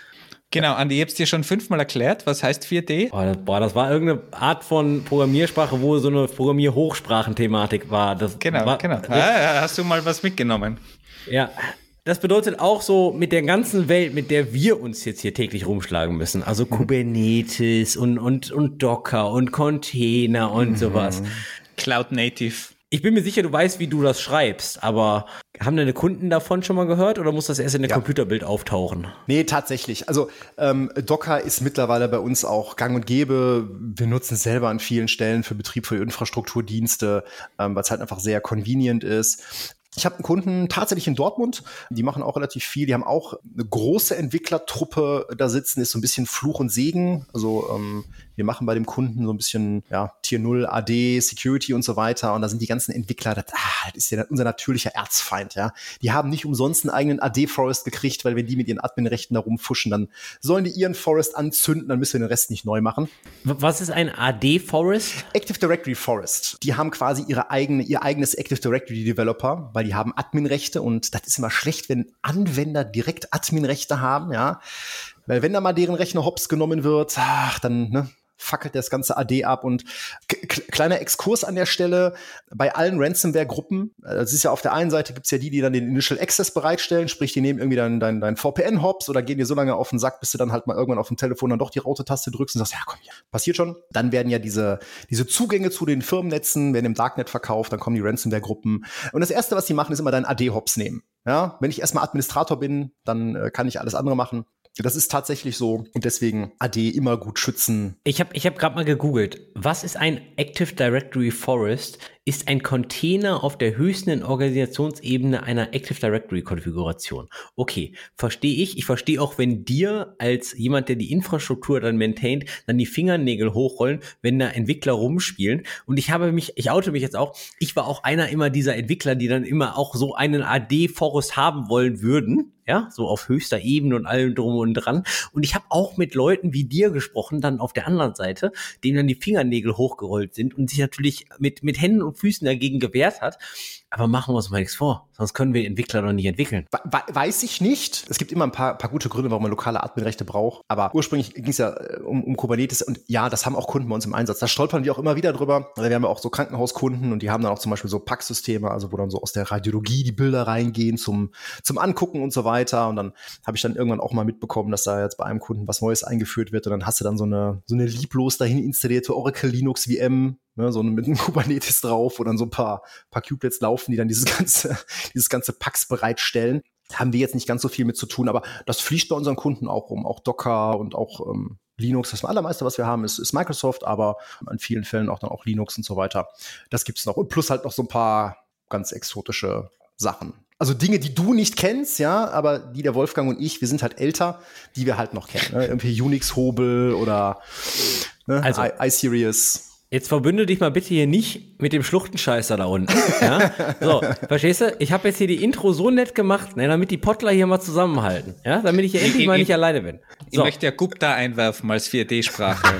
Genau, Andi, ich hab's dir schon fünfmal erklärt. Was heißt vier D? Boah das, boah, das war irgendeine Art von Programmiersprache, wo so eine Programmier-Hochsprachenthematik war. Das Genau, war, genau. Ah, hast du mal was mitgenommen? Ja, das bedeutet auch so mit der ganzen Welt, mit der wir uns jetzt hier täglich rumschlagen müssen. Also Kubernetes und, und, und Docker und Container und mhm. sowas. Cloud Native. Ich bin mir sicher, du weißt, wie du das schreibst, aber haben deine Kunden davon schon mal gehört oder muss das erst in der ja. Computerbild auftauchen? Nee, tatsächlich. Also ähm, Docker ist mittlerweile bei uns auch gang und gäbe. Wir nutzen es selber an vielen Stellen für Betrieb für Infrastrukturdienste, ähm, weil es halt einfach sehr convenient ist. Ich habe einen Kunden tatsächlich in Dortmund, die machen auch relativ viel, die haben auch eine große Entwicklertruppe da sitzen, ist so ein bisschen Fluch und Segen. Also ähm, wir machen bei dem Kunden so ein bisschen ja, Tier null, A D, Security und so weiter und da sind die ganzen Entwickler, das, ah, das ist ja unser natürlicher Erzfeind. Ja, die haben nicht umsonst einen eigenen A D-Forest gekriegt, weil wenn die mit ihren Admin-Rechten da rumfuschen, dann sollen die ihren Forest anzünden, dann müssen wir den Rest nicht neu machen. Was ist ein A D-Forest? Active Directory Forest. Die haben quasi ihre eigene, ihr eigenes Active Directory Developer, weil die haben Adminrechte und das ist immer schlecht, wenn Anwender direkt Adminrechte haben, ja. Weil wenn da mal deren Rechner hops genommen wird, ach, dann, ne, fackelt das ganze A D ab und k- kleiner Exkurs an der Stelle, bei allen Ransomware-Gruppen, das ist ja auf der einen Seite gibt's ja die, die dann den Initial Access bereitstellen, sprich, die nehmen irgendwie dein, dein, dein V P N-Hops oder gehen dir so lange auf den Sack, bis du dann halt mal irgendwann auf dem Telefon dann doch die Raute-Taste drückst und sagst, ja komm, hier, passiert schon. Dann werden ja diese, diese Zugänge zu den Firmennetzen, werden im Darknet verkauft, dann kommen die Ransomware-Gruppen und das Erste, was die machen, ist immer dein A D-Hops nehmen. Ja, wenn ich erstmal Administrator bin, dann äh, kann ich alles andere machen. Das ist tatsächlich so und deswegen A D immer gut schützen. Ich habe ich hab gerade mal gegoogelt. Was ist ein Active Directory Forest? Ist ein Container auf der höchsten Organisationsebene einer Active Directory Konfiguration. Okay, verstehe ich. Ich verstehe auch, wenn dir als jemand, der die Infrastruktur dann maintaint, dann die Fingernägel hochrollen, wenn da Entwickler rumspielen. Und ich habe mich, ich oute mich jetzt auch, ich war auch einer immer dieser Entwickler, die dann immer auch so einen A D-Forest haben wollen würden. Ja, so auf höchster Ebene und allem drum und dran. Und ich habe auch mit Leuten wie dir gesprochen, dann auf der anderen Seite, denen dann die Fingernägel hochgerollt sind und sich natürlich mit, mit Händen und Füßen dagegen gewehrt hat. Aber machen wir uns mal nichts vor, sonst können wir Entwickler noch nicht entwickeln. We- weiß ich nicht. Es gibt immer ein paar, paar gute Gründe, warum man lokale Adminrechte braucht. Aber ursprünglich ging es ja um, um Kubernetes. Und ja, das haben auch Kunden bei uns im Einsatz. Da stolpern wir auch immer wieder drüber. Wir haben ja auch so Krankenhauskunden und die haben dann auch zum Beispiel so P A C-Systeme, also wo dann so aus der Radiologie die Bilder reingehen zum, zum Angucken und so weiter. Und dann habe ich dann irgendwann auch mal mitbekommen, dass da jetzt bei einem Kunden was Neues eingeführt wird. Und dann hast du dann so eine, so eine lieblos dahin installierte Oracle Linux V M, ne, so mit einem Kubernetes drauf, wo dann so ein paar, paar Kubelets laufen, die dann dieses ganze, dieses ganze P A Cs bereitstellen. Haben wir jetzt nicht ganz so viel mit zu tun, aber das fließt bei unseren Kunden auch rum. Auch Docker und auch ähm, Linux. Das allermeiste, was wir haben, ist, ist Microsoft, aber an vielen Fällen auch dann auch Linux und so weiter. Das gibt's noch. Und plus halt noch so ein paar ganz exotische Sachen. Also Dinge, die du nicht kennst, ja, aber die der Wolfgang und ich, wir sind halt älter, die wir halt noch kennen. Ne? Irgendwie Unix-Hobel oder ne? Also, I- iSerious. Jetzt verbünde dich mal bitte hier nicht mit dem Schluchtenscheißer da unten. Ja? So, verstehst du? Ich habe jetzt hier die Intro so nett gemacht, ne, damit die Pottler hier mal zusammenhalten. Ja, damit ich hier endlich mal nicht alleine bin. So. Ich möchte ja Gupta einwerfen als vier D-Sprache.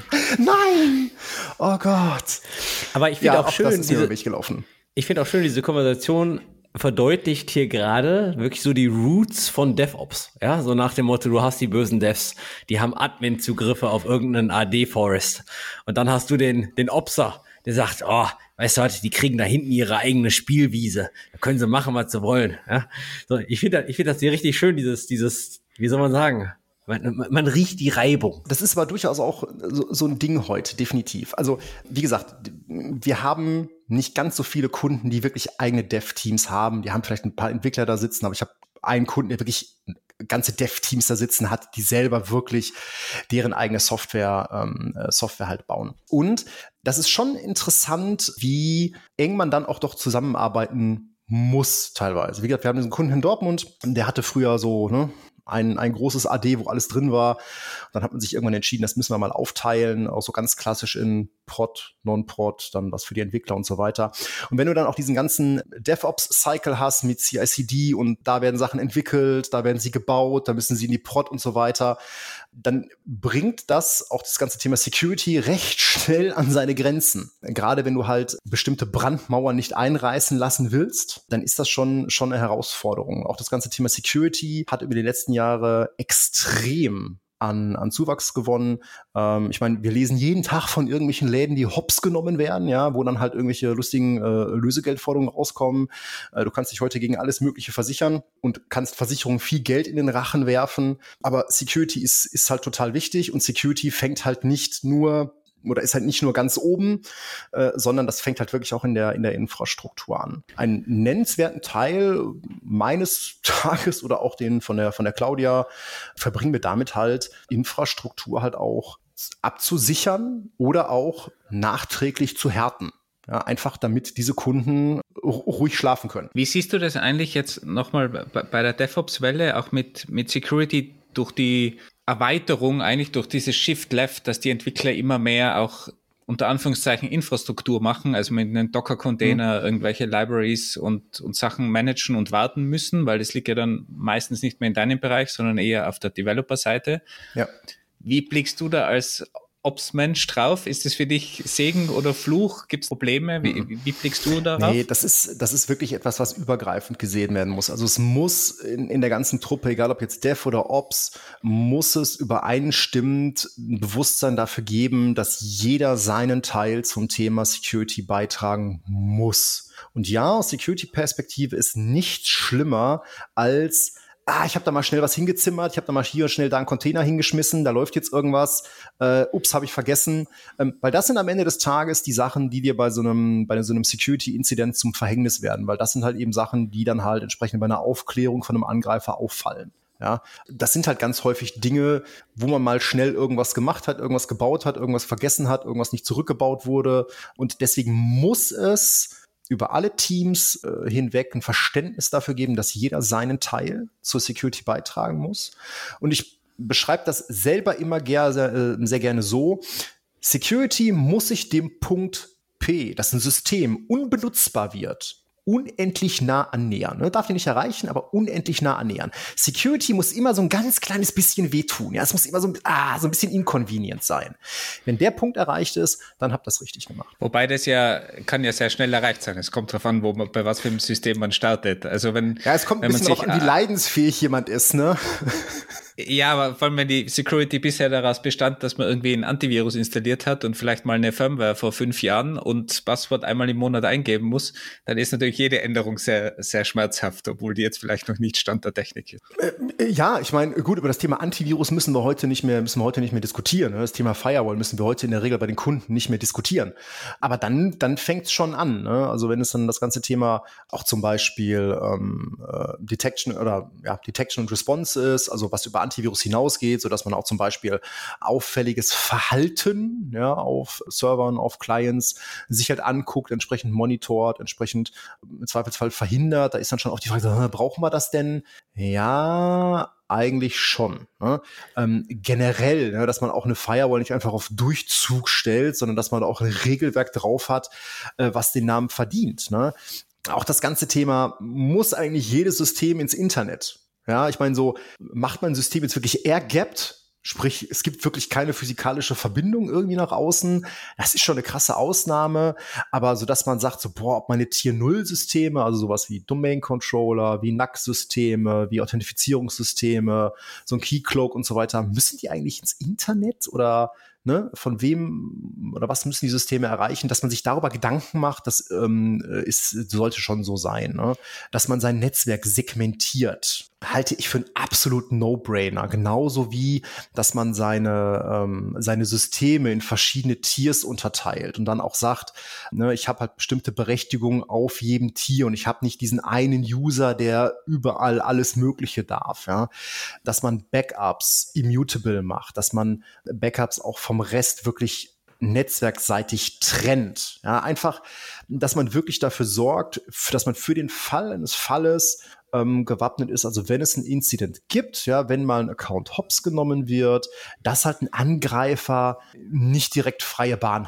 Nein! Oh Gott. Aber ich finde ja, auch, auch schön, das ist diese, Weg gelaufen. Ich finde auch schön, diese Konversation verdeutlicht hier gerade wirklich so die Roots von DevOps. Ja, so nach dem Motto, du hast die bösen Devs, die haben Admin-Zugriffe auf irgendeinen A D-Forest. Und dann hast du den, den Opser, der sagt, oh, weißt du was, die kriegen da hinten ihre eigene Spielwiese. Da können sie machen, was sie wollen. Ja, so, ich finde ich finde das hier richtig schön, dieses, dieses, wie soll man sagen, Man, man riecht die Reibung. Das ist aber durchaus auch so, so ein Ding heute, definitiv. Also, wie gesagt, wir haben nicht ganz so viele Kunden, die wirklich eigene Dev-Teams haben. Die haben vielleicht ein paar Entwickler da sitzen, aber ich habe einen Kunden, der wirklich ganze Dev-Teams da sitzen hat, die selber wirklich deren eigene Software, ähm, Software halt bauen. Und das ist schon interessant, wie eng man dann auch doch zusammenarbeiten muss teilweise. Wie gesagt, wir haben diesen Kunden in Dortmund, der hatte früher so, ne, Ein, ein großes A D, wo alles drin war. Dann hat man sich irgendwann entschieden, das müssen wir mal aufteilen, auch so ganz klassisch in Prod, Non-Prod, dann was für die Entwickler und so weiter. Und wenn du dann auch diesen ganzen DevOps-Cycle hast mit C I C D und da werden Sachen entwickelt, da werden sie gebaut, da müssen sie in die Prod und so weiter, dann bringt das auch das ganze Thema Security recht schnell an seine Grenzen. Gerade wenn du halt bestimmte Brandmauern nicht einreißen lassen willst, dann ist das schon, schon eine Herausforderung. Auch das ganze Thema Security hat über die letzten Jahre extrem an, an Zuwachs gewonnen. Ähm, ich meine, wir lesen jeden Tag von irgendwelchen Läden, die hops genommen werden, ja, wo dann halt irgendwelche lustigen äh, Lösegeldforderungen rauskommen. Äh, du kannst dich heute gegen alles Mögliche versichern und kannst Versicherungen viel Geld in den Rachen werfen. Aber Security ist, ist halt total wichtig und Security fängt halt nicht nur oder ist halt nicht nur ganz oben, äh, sondern das fängt halt wirklich auch in der in der Infrastruktur an. Einen nennenswerten Teil meines Tages oder auch den von der von der Claudia verbringen wir damit halt, Infrastruktur halt auch abzusichern oder auch nachträglich zu härten. Ja, einfach damit diese Kunden ruhig schlafen können. Wie siehst du das eigentlich jetzt nochmal bei der DevOps-Welle, auch mit, mit Security durch die Erweiterung, eigentlich durch dieses Shift Left, dass die Entwickler immer mehr auch unter Anführungszeichen Infrastruktur machen, also mit einem Docker-Container mhm. irgendwelche Libraries und, und Sachen managen und warten müssen, weil das liegt ja dann meistens nicht mehr in deinem Bereich, sondern eher auf der Developer-Seite. Ja. Wie blickst du da als Ops-Mensch drauf? Ist das für dich Segen oder Fluch? Gibt es Probleme? Wie, wie, wie blickst du darauf? Nee, das ist, das ist wirklich etwas, was übergreifend gesehen werden muss. Also es muss in, in der ganzen Truppe, egal ob jetzt Dev oder Ops, muss es übereinstimmend ein Bewusstsein dafür geben, dass jeder seinen Teil zum Thema Security beitragen muss. Und ja, aus Security-Perspektive ist nichts schlimmer als ah, ich habe da mal schnell was hingezimmert, ich habe da mal hier schnell da einen Container hingeschmissen, da läuft jetzt irgendwas, äh, ups, habe ich vergessen. Ähm, weil das sind am Ende des Tages die Sachen, die dir bei so einem bei so einem Security-Incident zum Verhängnis werden, weil das sind halt eben Sachen, die dann halt entsprechend bei einer Aufklärung von einem Angreifer auffallen. Ja, das sind halt ganz häufig Dinge, wo man mal schnell irgendwas gemacht hat, irgendwas gebaut hat, irgendwas vergessen hat, irgendwas nicht zurückgebaut wurde. Und deswegen muss es über alle Teams äh, hinweg ein Verständnis dafür geben, dass jeder seinen Teil zur Security beitragen muss. Und ich beschreibe das selber immer ger- sehr, äh, sehr gerne so: Security muss sich dem Punkt P, dass ein System unbenutzbar wird, unendlich nah annähern. Ne? Darf ihn nicht erreichen, aber unendlich nah annähern. Security muss immer so ein ganz kleines bisschen wehtun. Ja, es muss immer so, ah, so ein bisschen inconvenient sein. Wenn der Punkt erreicht ist, dann habt ihr das richtig gemacht. Wobei das ja, kann ja sehr schnell erreicht sein. Es kommt darauf an, wo man, bei was für einem System man startet. Also wenn, ja, es kommt ein bisschen darauf an, wie leidensfähig jemand ist, ne? Ja, aber vor allem, wenn die Security bisher daraus bestand, dass man irgendwie ein Antivirus installiert hat und vielleicht mal eine Firmware vor fünf Jahren und Passwort einmal im Monat eingeben muss, dann ist natürlich jede Änderung sehr, sehr schmerzhaft, obwohl die jetzt vielleicht noch nicht Stand der Technik ist. Äh, ja, ich meine, gut, über das Thema Antivirus müssen wir heute nicht mehr, müssen wir heute nicht mehr diskutieren. Ne? Das Thema Firewall müssen wir heute in der Regel bei den Kunden nicht mehr diskutieren. Aber dann, dann fängt es schon an. Ne? Also wenn es dann das ganze Thema auch zum Beispiel ähm, äh, Detection oder ja, Detection und Response ist, also was über Antivirus hinausgeht, sodass man auch zum Beispiel auffälliges Verhalten ja, auf Servern, auf Clients sich halt anguckt, entsprechend monitort, entsprechend im Zweifelsfall verhindert. Da ist dann schon auch die Frage, brauchen wir das denn? Ja, eigentlich schon. Ne? Ähm, generell, ne, dass man auch eine Firewall nicht einfach auf Durchzug stellt, sondern dass man auch ein Regelwerk drauf hat, äh, was den Namen verdient. Ne? Auch das ganze Thema, muss eigentlich jedes System ins Internet? Ja, ich meine, so macht man ein System jetzt wirklich air-gapped, sprich, es gibt wirklich keine physikalische Verbindung irgendwie nach außen. Das ist schon eine krasse Ausnahme, aber so, dass man sagt, so, boah, ob meine Tier-Null-Systeme, also sowas wie Domain-Controller, wie N A C-Systeme, wie Authentifizierungssysteme, so ein Keycloak und so weiter, müssen die eigentlich ins Internet oder ne, von wem oder was müssen die Systeme erreichen, dass man sich darüber Gedanken macht, das ähm, ist, sollte schon so sein, ne? Dass man sein Netzwerk segmentiert, halte ich für einen absoluten No-Brainer. Genauso wie, dass man seine, ähm, seine Systeme in verschiedene Tiers unterteilt und dann auch sagt, ne, ich habe halt bestimmte Berechtigungen auf jedem Tier und ich habe nicht diesen einen User, der überall alles Mögliche darf. Ja? Dass man Backups immutable macht, dass man Backups auch vom Rest wirklich netzwerkseitig trennt. Ja, einfach, dass man wirklich dafür sorgt, dass man für den Fall eines Falles ähm, gewappnet ist, also wenn es ein Incident gibt, ja, wenn mal ein Account hops genommen wird, dass halt ein Angreifer nicht direkt freie Bahn hat.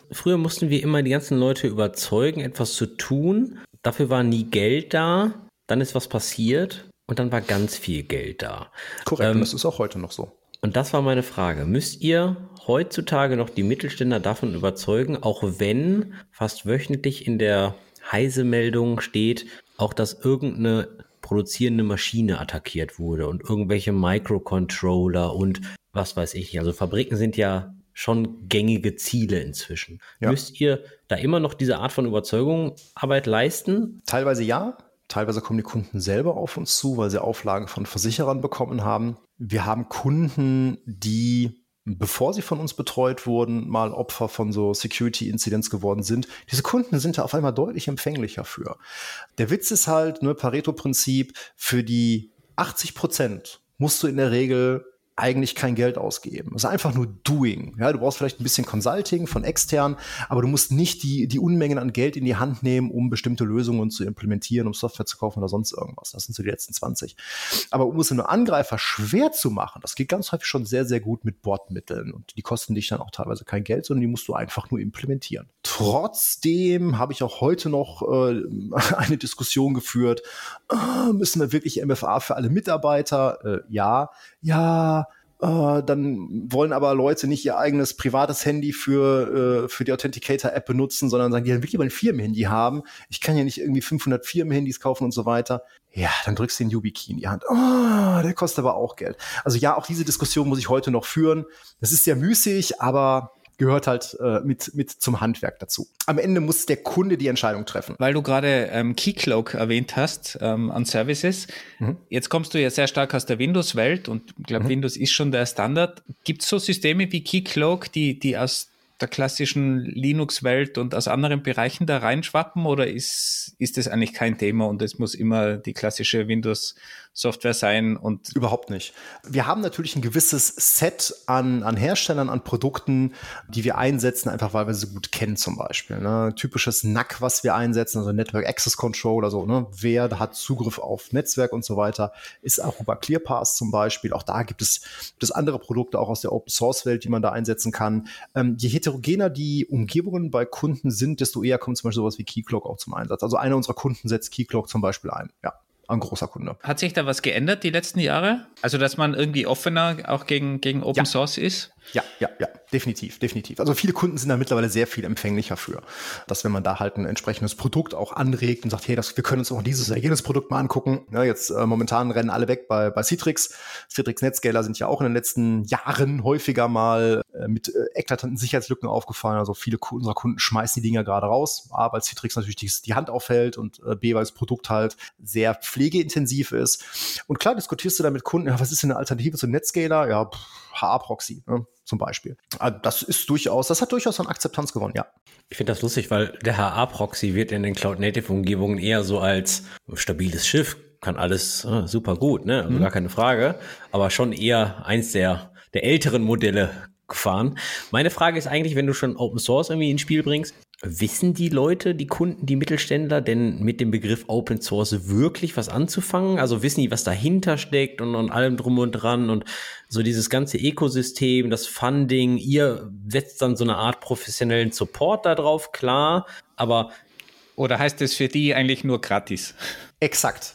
früher mussten wir immer die ganzen Leute überzeugen, etwas zu tun. Dafür war nie Geld da. Dann ist was passiert und dann war ganz viel Geld da. Korrekt, ähm, und das ist auch heute noch so. Und das war meine Frage. Müsst ihr heutzutage noch die Mittelständler davon überzeugen, auch wenn fast wöchentlich in der Heise-Meldung steht, auch dass irgendeine produzierende Maschine attackiert wurde und irgendwelche Microcontroller und was weiß ich nicht. Also Fabriken sind ja schon gängige Ziele inzwischen. Ja. Müsst ihr da immer noch diese Art von Überzeugungsarbeit leisten? Teilweise ja. Teilweise kommen die Kunden selber auf uns zu, weil sie Auflagen von Versicherern bekommen haben. Wir haben Kunden, die, bevor sie von uns betreut wurden, mal Opfer von so Security-Incidents geworden sind. Diese Kunden sind da auf einmal deutlich empfänglicher für. Der Witz ist halt, ne, Pareto-Prinzip, für die achtzig Prozent musst du in der Regel eigentlich kein Geld ausgeben. Es ist einfach nur Doing. Ja, du brauchst vielleicht ein bisschen Consulting von extern, aber du musst nicht die, die Unmengen an Geld in die Hand nehmen, um bestimmte Lösungen zu implementieren, um Software zu kaufen oder sonst irgendwas. Das sind so die letzten zwanzig. Aber um es einem Angreifer schwer zu machen, das geht ganz häufig schon sehr, sehr gut mit Bordmitteln. Und die kosten dich dann auch teilweise kein Geld, sondern die musst du einfach nur implementieren. Trotzdem habe ich auch heute noch äh, eine Diskussion geführt. Äh, müssen wir wirklich M F A für alle Mitarbeiter? Äh, ja, ja, Uh, dann wollen aber Leute nicht ihr eigenes privates Handy für, uh, für die Authenticator-App benutzen, sondern sagen, die will lieber ein Firmenhandy haben. Ich kann ja nicht irgendwie fünfhundert Firmenhandys kaufen und so weiter. Ja, dann drückst du den YubiKey in die Hand. Oh, der kostet aber auch Geld. Also ja, auch diese Diskussion muss ich heute noch führen. Das ist sehr müßig, aber gehört halt äh, mit, mit zum Handwerk dazu. Am Ende muss der Kunde die Entscheidung treffen. Weil du gerade ähm, Keycloak erwähnt hast ähm, an Services. Mhm. Jetzt kommst du ja sehr stark aus der Windows-Welt und ich glaube, mhm. Windows ist schon der Standard. Gibt es so Systeme wie Keycloak, die, die aus der klassischen Linux-Welt und aus anderen Bereichen da reinschwappen, oder ist, ist das eigentlich kein Thema und es muss immer die klassische Windows-Software sein? Und überhaupt nicht. Wir haben natürlich ein gewisses Set an, an Herstellern, an Produkten, die wir einsetzen, einfach weil wir sie gut kennen zum Beispiel. Ne? Typisches N A C, was wir einsetzen, also Network Access Control, also ne? Wer hat Zugriff auf Netzwerk und so weiter, ist Aruba ClearPass zum Beispiel. Auch da gibt es, gibt es andere Produkte, auch aus der Open-Source-Welt, die man da einsetzen kann. Ähm, je heterogener die Umgebungen bei Kunden sind, desto eher kommt zum Beispiel sowas wie Keycloak auch zum Einsatz. Also einer unserer Kunden setzt Keycloak zum Beispiel ein. Ja, ein großer Kunde. Hat sich da was geändert die letzten Jahre? Also, dass man irgendwie offener auch gegen, gegen Open ja. Source ist? Ja, ja, ja, definitiv, definitiv. Also viele Kunden sind da mittlerweile sehr viel empfänglicher für, dass wenn man da halt ein entsprechendes Produkt auch anregt und sagt, hey, das, wir können uns auch dieses oder jenes Produkt mal angucken. Ja, jetzt äh, momentan rennen alle weg bei, bei Citrix. Citrix Netscaler sind ja auch in den letzten Jahren häufiger mal äh, mit äh, eklatanten Sicherheitslücken aufgefallen. Also viele Kunden, unserer Kunden schmeißen die Dinger gerade raus. A, weil Citrix natürlich die, die Hand aufhält und äh, B, weil das Produkt halt sehr pflegeintensiv ist. Und klar diskutierst du da mit Kunden, ja, was ist denn eine Alternative zu Netscaler? Ja, pff, H A-Proxy, ne, zum Beispiel. Also das ist durchaus, das hat durchaus an Akzeptanz gewonnen, ja. Ich finde das lustig, weil der H A-Proxy wird in den Cloud-Native-Umgebungen eher so als stabiles Schiff, kann alles äh, super gut, ne, also mhm. gar keine Frage, aber schon eher eins der, der älteren Modelle gefahren. Meine Frage ist eigentlich, wenn du schon Open Source irgendwie ins Spiel bringst, wissen die Leute, die Kunden, die Mittelständler denn mit dem Begriff Open Source wirklich was anzufangen? Also wissen die, was dahinter steckt und, und allem drum und dran und so dieses ganze Ökosystem, das Funding, ihr setzt dann so eine Art professionellen Support da drauf, klar, aber... Oder heißt es für die eigentlich nur gratis? Exakt.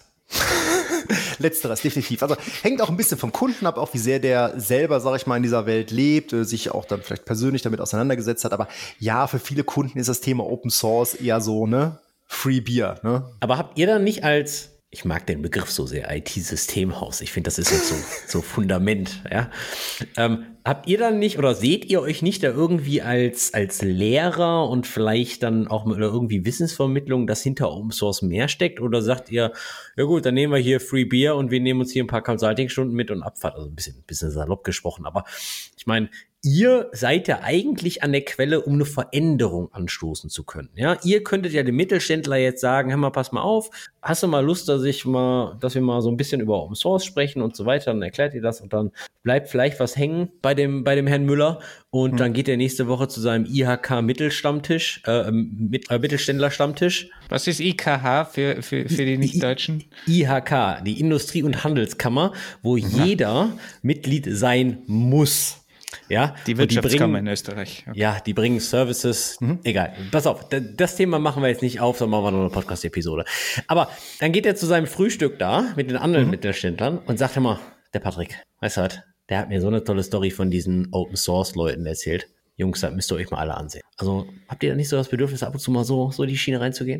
Letzteres, definitiv. Also hängt auch ein bisschen vom Kunden ab, auch wie sehr der selber, sag ich mal, in dieser Welt lebt, sich auch dann vielleicht persönlich damit auseinandergesetzt hat. Aber ja, für viele Kunden ist das Thema Open Source eher so, ne, Free Beer, ne? Aber habt ihr dann nicht als, ich mag den Begriff so sehr, I T-Systemhaus, ich finde, das ist jetzt so, so Fundament, ja. Ähm, habt ihr dann nicht, oder seht ihr euch nicht da irgendwie als, als Lehrer und vielleicht dann auch mit irgendwie Wissensvermittlung, dass hinter Open Source mehr steckt? Oder sagt ihr, ja gut, dann nehmen wir hier Free Beer und wir nehmen uns hier ein paar Consulting-Stunden mit und Abfahrt, also ein bisschen, bisschen salopp gesprochen, aber ich meine, ihr seid ja eigentlich an der Quelle, um eine Veränderung anstoßen zu können. Ja, ihr könntet ja dem Mittelständler jetzt sagen, hör mal, pass mal auf, hast du mal Lust, dass ich mal, dass wir mal so ein bisschen über Open Source sprechen und so weiter, dann erklärt ihr das und dann bleibt vielleicht was hängen bei dem, bei dem Herrn Müller und hm. dann geht er nächste Woche zu seinem I H K-Mittelstammtisch, äh, mit, äh, Mittelständler-Stammtisch. Was ist I K H für, für, für die Nicht-Deutschen? I H K, die Industrie- und Handelskammer, wo ja. jeder Mitglied sein muss. Ja, die Wirtschaftskammer in Österreich. Okay. Ja, die bringen Services. Mhm. Egal, pass auf, das Thema machen wir jetzt nicht auf, sondern machen wir noch eine Podcast-Episode. Aber dann geht er zu seinem Frühstück da mit den anderen mhm. Mittelständlern und sagt immer, der Patrick, weißt du was, der hat mir so eine tolle Story von diesen Open-Source-Leuten erzählt. Jungs, das müsst ihr euch mal alle ansehen. Also habt ihr da nicht so das Bedürfnis, ab und zu mal so, so in die Schiene reinzugehen?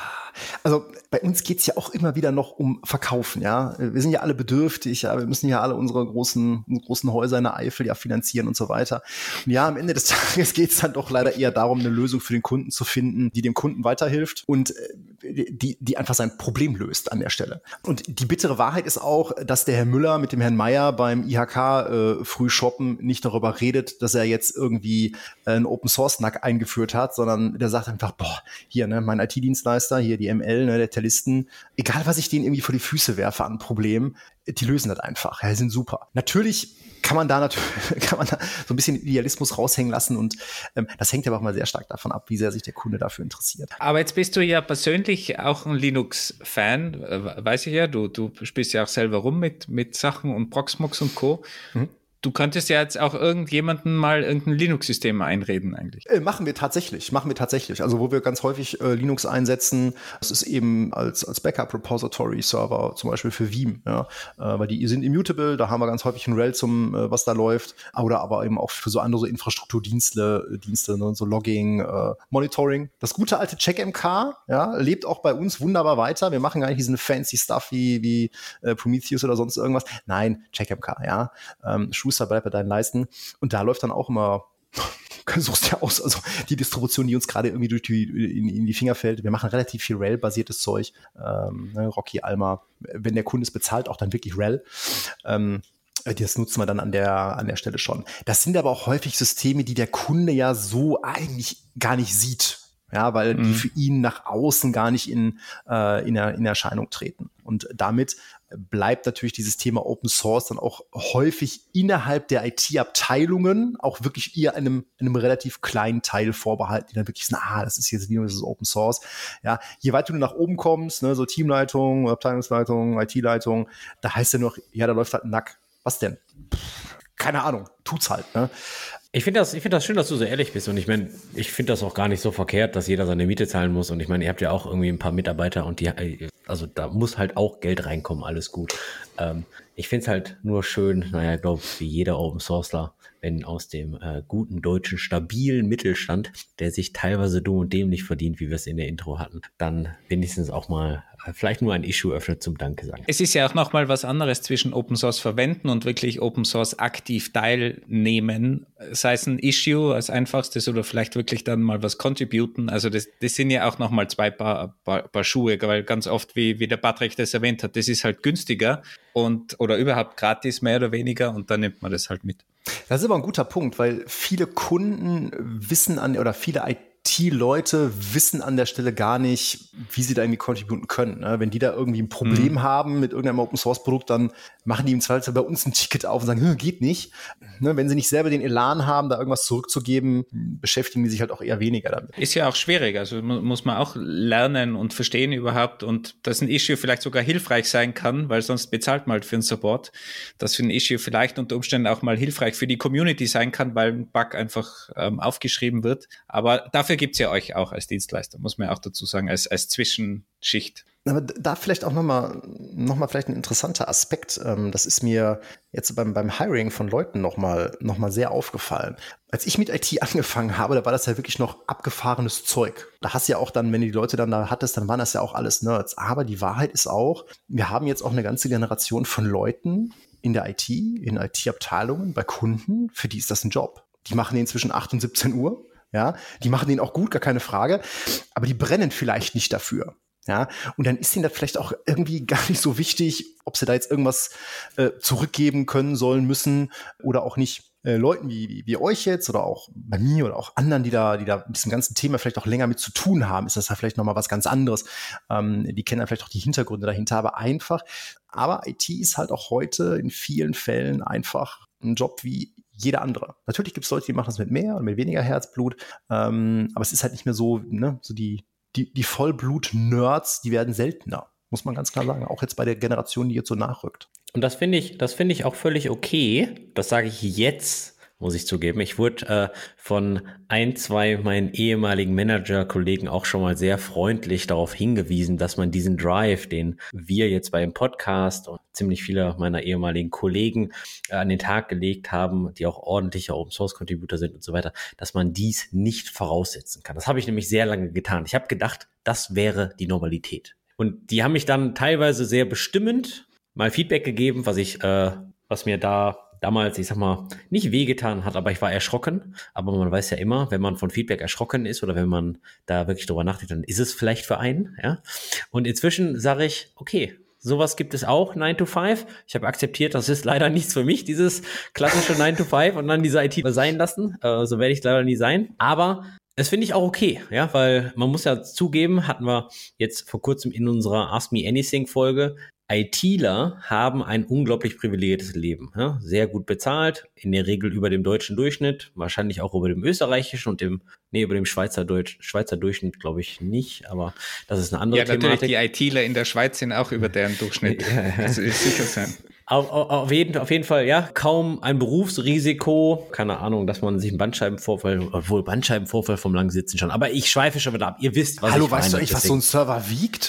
Also bei uns geht's ja auch immer wieder noch um Verkaufen, ja. Wir sind ja alle bedürftig, ja, wir müssen ja alle unsere großen, großen Häuser in der Eifel ja finanzieren und so weiter. Und ja, am Ende des Tages geht's dann doch leider eher darum, eine Lösung für den Kunden zu finden, die dem Kunden weiterhilft und die, die einfach sein Problem löst an der Stelle. Und die bittere Wahrheit ist auch, dass der Herr Müller mit dem Herrn Meier beim I H K äh, früh shoppen nicht darüber redet, dass er jetzt irgendwie äh, einen Open-Source-Nack eingeführt hat, sondern der sagt einfach, boah, hier, ne, mein I T-Dienstleister, hier die M L, ne, der Talisten, egal was ich denen irgendwie vor die Füße werfe an Problemen, die lösen das einfach, ja, die sind super. Natürlich kann man da natürlich, kann man da so ein bisschen Idealismus raushängen lassen und ähm, das hängt aber auch mal sehr stark davon ab, wie sehr sich der Kunde dafür interessiert. Aber jetzt bist du ja persönlich auch ein Linux-Fan, äh, weiß ich ja, du, du spielst ja auch selber rum mit, mit Sachen und Proxmox und Co. Mhm. Du könntest ja jetzt auch irgendjemanden mal irgendein Linux-System einreden eigentlich. Äh, machen wir tatsächlich, machen wir tatsächlich. Also wo wir ganz häufig äh, Linux einsetzen, das ist eben als, als Backup-Repository-Server, zum Beispiel für Veeam, ja, äh, weil die sind immutable, da haben wir ganz häufig ein Rel zum, äh, was da läuft, oder aber eben auch für so andere so Infrastrukturdienste, Dienste, ne, so Logging, äh, Monitoring. Das gute alte CheckMK, ja, lebt auch bei uns wunderbar weiter. Wir machen gar nicht diesen fancy Stuff wie, wie äh, Prometheus oder sonst irgendwas. Nein, CheckMK, ja, ähm, Schuster bleibt bei deinen Leisten. Und da läuft dann auch immer, suchst ja aus, also die Distribution, die uns gerade irgendwie durch die, in, in die Finger fällt. Wir machen relativ viel Rel-basiertes Zeug. Ähm, ne, Rocky, Alma, wenn der Kunde es bezahlt, auch dann wirklich Rel. Ähm, das nutzen wir dann an der, an der Stelle schon. Das sind aber auch häufig Systeme, die der Kunde ja so eigentlich gar nicht sieht. Ja, weil mhm. die für ihn nach außen gar nicht in, äh, in, in Erscheinung treten. Und damit bleibt natürlich dieses Thema Open Source dann auch häufig innerhalb der I T-Abteilungen auch wirklich eher einem, einem relativ kleinen Teil vorbehalten, die dann wirklich sagen, ah, das ist jetzt Linux, das ist Open Source. Ja, je weiter du nach oben kommst, ne, so Teamleitung, Abteilungsleitung, I T-Leitung, da heißt ja noch, ja, da läuft halt ein Nack. Was denn? Pff, keine Ahnung, tut's halt, ne? Ich finde das, ich finde das schön, dass du so ehrlich bist und ich meine, ich finde das auch gar nicht so verkehrt, dass jeder seine Miete zahlen muss und ich meine, ihr habt ja auch irgendwie ein paar Mitarbeiter und die, also da muss halt auch Geld reinkommen, alles gut. Ähm, ich finde es halt nur schön, naja, ich glaube, wie jeder Open Sourceler, wenn aus dem äh, guten deutschen stabilen Mittelstand, der sich teilweise dumm und dämlich verdient, wie wir es in der Intro hatten, dann wenigstens auch mal vielleicht nur ein Issue öffnet zum Danke sagen. Es ist ja auch nochmal was anderes zwischen Open Source verwenden und wirklich Open Source aktiv teilnehmen, sei es ein Issue als einfachstes oder vielleicht wirklich dann mal was contributen. Also das, das sind ja auch nochmal zwei Paar, Paar, Paar Schuhe, weil ganz oft, wie, wie der Patrick das erwähnt hat, das ist halt günstiger und oder überhaupt gratis mehr oder weniger und dann nimmt man das halt mit. Das ist aber ein guter Punkt, weil viele Kunden wissen an oder viele I T-Leute wissen an der Stelle gar nicht, wie sie da irgendwie contributen können. Ne? Wenn die da irgendwie ein Problem mhm. haben mit irgendeinem Open-Source-Produkt, dann machen die im Zweifelsfall bei uns ein Ticket auf und sagen, geht nicht. Ne? Wenn sie nicht selber den Elan haben, da irgendwas zurückzugeben, beschäftigen die sich halt auch eher weniger damit. Ist ja auch schwierig. Also muss man auch lernen und verstehen überhaupt und dass ein Issue vielleicht sogar hilfreich sein kann, weil sonst bezahlt man halt für einen Support, dass für ein Issue vielleicht unter Umständen auch mal hilfreich für die Community sein kann, weil ein Bug einfach ähm, aufgeschrieben wird. Aber dafür gibt es ja euch auch als Dienstleister, muss man ja auch dazu sagen, als, als Zwischenschicht. Aber da vielleicht auch nochmal noch mal vielleicht ein interessanter Aspekt. Das ist mir jetzt beim, beim Hiring von Leuten nochmal noch mal sehr aufgefallen. Als ich mit I T angefangen habe, da war das ja wirklich noch abgefahrenes Zeug. Da hast du ja auch dann, wenn du die Leute dann da hattest, dann waren das ja auch alles Nerds. Aber die Wahrheit ist auch, wir haben jetzt auch eine ganze Generation von Leuten in der I T, in I T-Abteilungen, bei Kunden, für die ist das ein Job. Die machen den zwischen acht und siebzehn Uhr. Ja, die machen den auch gut, gar keine Frage. Aber die brennen vielleicht nicht dafür. Ja, und dann ist ihnen das vielleicht auch irgendwie gar nicht so wichtig, ob sie da jetzt irgendwas äh, zurückgeben können, sollen, müssen oder auch nicht. Äh, Leuten wie, wie, wie euch jetzt oder auch bei mir oder auch anderen, die da, die da mit diesem ganzen Thema vielleicht auch länger mit zu tun haben, ist das ja vielleicht nochmal was ganz anderes. Ähm, die kennen dann vielleicht auch die Hintergründe dahinter, aber einfach. Aber I T ist halt auch heute in vielen Fällen einfach ein Job wie jeder andere. Natürlich gibt es Leute, die machen das mit mehr und mit weniger Herzblut, ähm, aber es ist halt nicht mehr so, ne, so die Die, die Vollblut-Nerds, die werden seltener, muss man ganz klar sagen. Auch jetzt bei der Generation, die jetzt so nachrückt. Und das finde ich, das finde ich auch völlig okay. Das sage ich jetzt, muss ich zugeben. Ich wurde äh, von ein, zwei meinen ehemaligen Manager-Kollegen auch schon mal sehr freundlich darauf hingewiesen, dass man diesen Drive, den wir jetzt beim Podcast und ziemlich viele meiner ehemaligen Kollegen äh, an den Tag gelegt haben, die auch ordentliche Open-Source-Contributor sind und so weiter, dass man dies nicht voraussetzen kann. Das habe ich nämlich sehr lange getan. Ich habe gedacht, das wäre die Normalität. Und die haben mich dann teilweise sehr bestimmend mal Feedback gegeben, was ich, äh, was mir da damals, ich sag mal, nicht wehgetan hat, aber ich war erschrocken. Aber man weiß ja immer, wenn man von Feedback erschrocken ist oder wenn man da wirklich drüber nachdenkt, dann ist es vielleicht für einen. Ja? Und inzwischen sage ich, okay, sowas gibt es auch, nine to five. Ich habe akzeptiert, das ist leider nichts für mich, dieses klassische nine to five und dann diese I T sein lassen. Äh, so werde ich leider nie sein. Aber das finde ich auch okay, ja, weil man muss ja zugeben, hatten wir jetzt vor kurzem in unserer Ask Me Anything Folge, ITler haben ein unglaublich privilegiertes Leben. Ja? Sehr gut bezahlt, in der Regel über dem deutschen Durchschnitt, wahrscheinlich auch über dem österreichischen und dem, nee, über dem Schweizer, Deutsch, Schweizer Durchschnitt glaube ich nicht, aber das ist eine andere ja, Thematik. Ja, natürlich, die ITler in der Schweiz sind auch über deren Durchschnitt. Ja, ja. Das ist sicher sein. Auf, auf, auf, jeden, auf jeden Fall, ja, kaum ein Berufsrisiko, keine Ahnung, dass man sich einen Bandscheibenvorfall, obwohl Bandscheibenvorfall vom langen Sitzen schon, aber ich schweife schon wieder ab, ihr wisst, was Hallo, ich meine. Hallo, weißt du eigentlich, was so ein Server wiegt?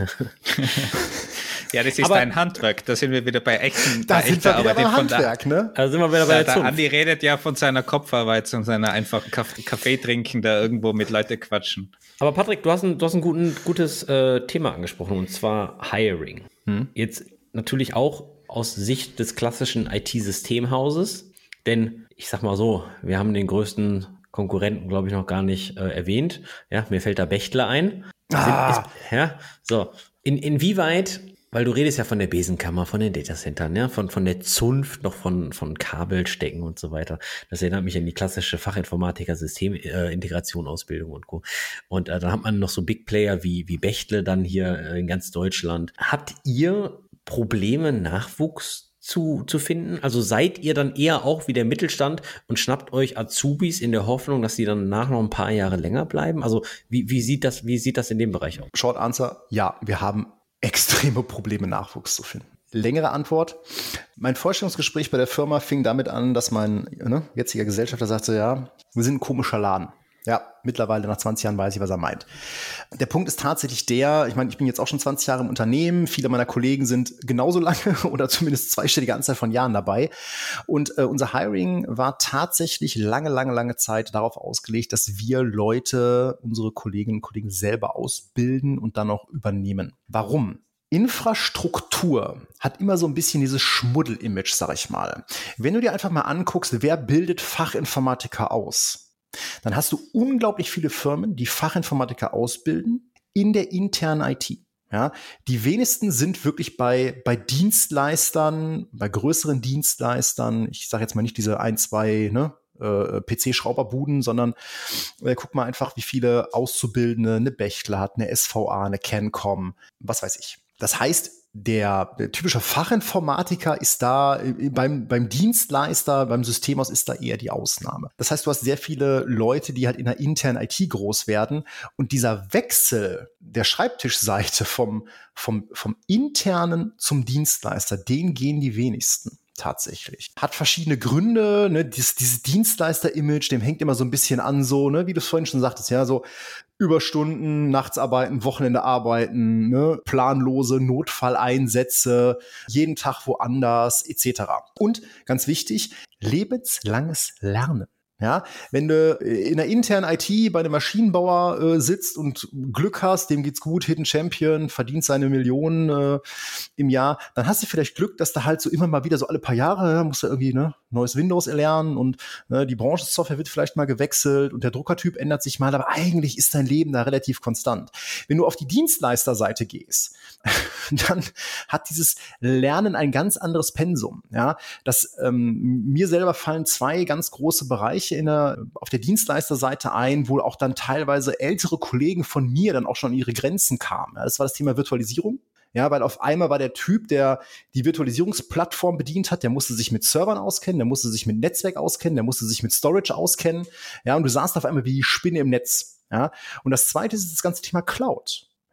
Ja, das ist aber dein Handwerk, da sind wir wieder bei echten Da bei sind wir wieder beim Arbeit. Handwerk, da, ne? Da sind wir wieder bei da, der Zunft. Der Andi redet ja von seiner Kopfarbeit und seiner einfachen Kaff- Kaffee trinken, da irgendwo mit Leuten quatschen. Aber Patrick, du hast ein, du hast ein guten, gutes äh, Thema angesprochen, und zwar Hiring. Hm? Jetzt natürlich auch aus Sicht des klassischen I T-Systemhauses, denn ich sag mal so, wir haben den größten Konkurrenten, glaube ich, noch gar nicht äh, erwähnt. Ja, mir fällt da Bechtle ein. Ah. Sind, ist, ja, so. In, inwieweit, weil du redest ja von der Besenkammer, von den Datacentern, ja, von, von der Zunft, noch von, von Kabelstecken und so weiter. Das erinnert mich an die klassische Fachinformatiker-Systemintegration, äh, Ausbildung und Co. Und äh, dann hat man noch so Big Player wie, wie Bechtle dann hier äh, in ganz Deutschland. Habt ihr Probleme, Nachwuchs zu, zu finden? Also seid ihr dann eher auch wie der Mittelstand und schnappt euch Azubis in der Hoffnung, dass die dann nach noch ein paar Jahre länger bleiben? Also wie, wie sieht das, wie sieht das in dem Bereich aus? Short Answer, ja, wir haben extreme Probleme, Nachwuchs zu finden. Längere Antwort. Mein Vorstellungsgespräch bei der Firma fing damit an, dass mein ne, jetziger Gesellschafter sagte, ja, wir sind ein komischer Laden. Ja, mittlerweile nach zwanzig Jahren weiß ich, was er meint. Der Punkt ist tatsächlich der, ich meine, ich bin jetzt auch schon zwanzig Jahre im Unternehmen, viele meiner Kollegen sind genauso lange oder zumindest zweistellige Anzahl von Jahren dabei. Und äh, unser Hiring war tatsächlich lange, lange, lange Zeit darauf ausgelegt, dass wir Leute, unsere Kolleginnen und Kollegen selber ausbilden und dann auch übernehmen. Warum? Infrastruktur hat immer so ein bisschen dieses Schmuddel-Image, sag ich mal. Wenn du dir einfach mal anguckst, wer bildet Fachinformatiker aus? Dann hast du unglaublich viele Firmen, die Fachinformatiker ausbilden in der internen I T. Ja, die wenigsten sind wirklich bei, bei Dienstleistern, bei größeren Dienstleistern, ich sage jetzt mal nicht diese ein, zwei ne, äh, P C-Schrauberbuden, sondern äh, guck mal einfach, wie viele Auszubildende eine Bechtle hat, eine S V A, eine Cancom, was weiß ich. Das heißt, Der, der typische Fachinformatiker ist da beim, beim Dienstleister, beim Systemhaus ist da eher die Ausnahme. Das heißt, du hast sehr viele Leute, die halt in der internen I T groß werden. Und dieser Wechsel der Schreibtischseite vom, vom, vom internen zum Dienstleister, den gehen die wenigsten. Tatsächlich. Hat verschiedene Gründe, ne, dieses, dieses Dienstleister-Image, dem hängt immer so ein bisschen an, so, ne, wie du es vorhin schon sagtest, ja, so Überstunden, nachts arbeiten, Wochenende arbeiten, ne, planlose Notfalleinsätze, jeden Tag woanders, et cetera. Und ganz wichtig, lebenslanges Lernen. Ja, wenn du in der internen I T bei einem Maschinenbauer äh, sitzt und Glück hast, dem geht's gut, Hidden Champion, verdient seine Millionen äh, im Jahr, dann hast du vielleicht Glück, dass du halt so immer mal wieder so alle paar Jahre, ja, musst du irgendwie ne, neues Windows erlernen und ne, die Branchensoftware wird vielleicht mal gewechselt und der Druckertyp ändert sich mal, aber eigentlich ist dein Leben da relativ konstant. Wenn du auf die Dienstleisterseite gehst, dann hat dieses Lernen ein ganz anderes Pensum. Ja, das ähm, mir selber fallen zwei ganz große Bereiche in der, auf der Dienstleisterseite ein, wo auch dann teilweise ältere Kollegen von mir dann auch schon an ihre Grenzen kamen. Ja, das war das Thema Virtualisierung. Ja, weil auf einmal war der Typ, der die Virtualisierungsplattform bedient hat, der musste sich mit Servern auskennen, der musste sich mit Netzwerk auskennen, der musste sich mit Storage auskennen. Ja, und du saßt auf einmal wie die Spinne im Netz. Ja, und das zweite ist das ganze Thema Cloud.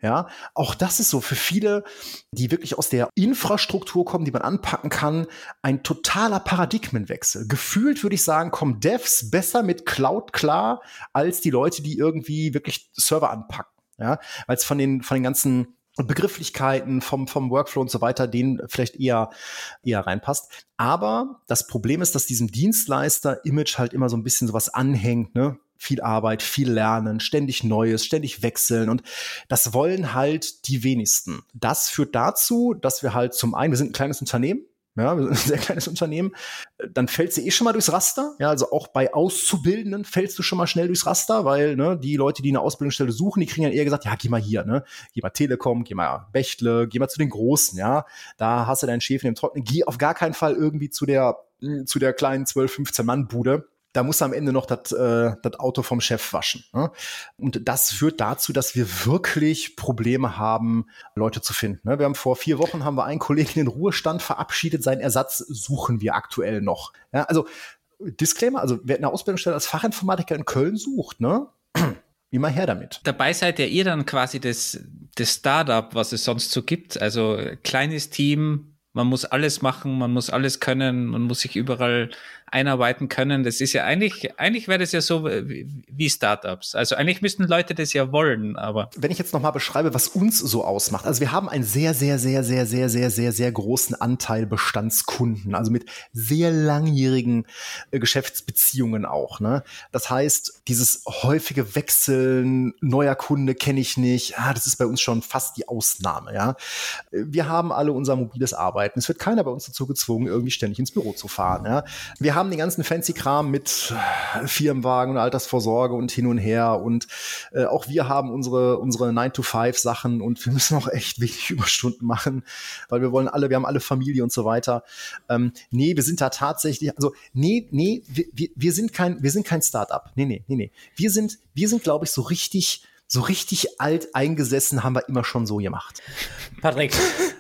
Ja, auch das ist so für viele, die wirklich aus der Infrastruktur kommen, die man anpacken kann, ein totaler Paradigmenwechsel. Gefühlt würde ich sagen, kommen Devs besser mit Cloud klar, als die Leute, die irgendwie wirklich Server anpacken. Ja, weil es von den, von den ganzen Begrifflichkeiten, vom, vom Workflow und so weiter, denen vielleicht eher, eher reinpasst. Aber das Problem ist, dass diesem Dienstleister-Image halt immer so ein bisschen sowas anhängt, ne? Viel Arbeit, viel Lernen, ständig Neues, ständig wechseln und das wollen halt die wenigsten. Das führt dazu, dass wir halt zum einen, wir sind ein kleines Unternehmen, ja, wir sind ein sehr kleines Unternehmen, dann fällst du eh schon mal durchs Raster, ja, also auch bei Auszubildenden fällst du schon mal schnell durchs Raster, weil, ne, die Leute, die eine Ausbildungsstelle suchen, die kriegen dann eher gesagt, ja, geh mal hier, ne, geh mal Telekom, geh mal Bechtle, geh mal zu den Großen, ja, da hast du deinen Chef in dem Trocknen, geh auf gar keinen Fall irgendwie zu der, zu der kleinen zwölf, fünfzehn Mann Bude. Da muss am Ende noch das äh, das Auto vom Chef waschen. Ne? Und das führt dazu, dass wir wirklich Probleme haben, Leute zu finden. Ne? Wir haben vor vier Wochen haben wir einen Kollegen in den Ruhestand verabschiedet. Seinen Ersatz suchen wir aktuell noch. Ja, also Disclaimer, also wer eine Ausbildungsstelle als Fachinformatiker in Köln sucht, ne? Immer her damit. Dabei seid ja ihr dann quasi das, das Startup, was es sonst so gibt. Also kleines Team, man muss alles machen, man muss alles können, man muss sich überall einarbeiten können. Das ist ja eigentlich, eigentlich wäre das ja so wie, wie Startups. Also eigentlich müssten Leute das ja wollen, aber. Wenn ich jetzt nochmal beschreibe, was uns so ausmacht. Also wir haben einen sehr, sehr, sehr, sehr, sehr, sehr, sehr, sehr großen Anteil Bestandskunden. Also mit sehr langjährigen äh, Geschäftsbeziehungen auch. Ne? Das heißt, dieses häufige Wechseln, neuer Kunde kenne ich nicht. Ah, das ist bei uns schon fast die Ausnahme. Ja, wir haben alle unser mobiles Arbeiten. Es wird keiner bei uns dazu gezwungen, irgendwie ständig ins Büro zu fahren. Ja, wir haben den ganzen fancy Kram mit Firmenwagen und Altersvorsorge und hin und her und äh, auch wir haben unsere unsere nine to five Sachen und wir müssen auch echt wenig Überstunden machen, weil wir wollen alle, wir haben alle Familie und so weiter. Ähm, nee, wir sind da tatsächlich, also nee, nee, wir, wir, wir sind kein wir sind kein Startup. Nee, nee, nee, nee. Wir sind wir sind glaube ich so richtig so richtig alt eingesessen, haben wir immer schon so gemacht. Patrick,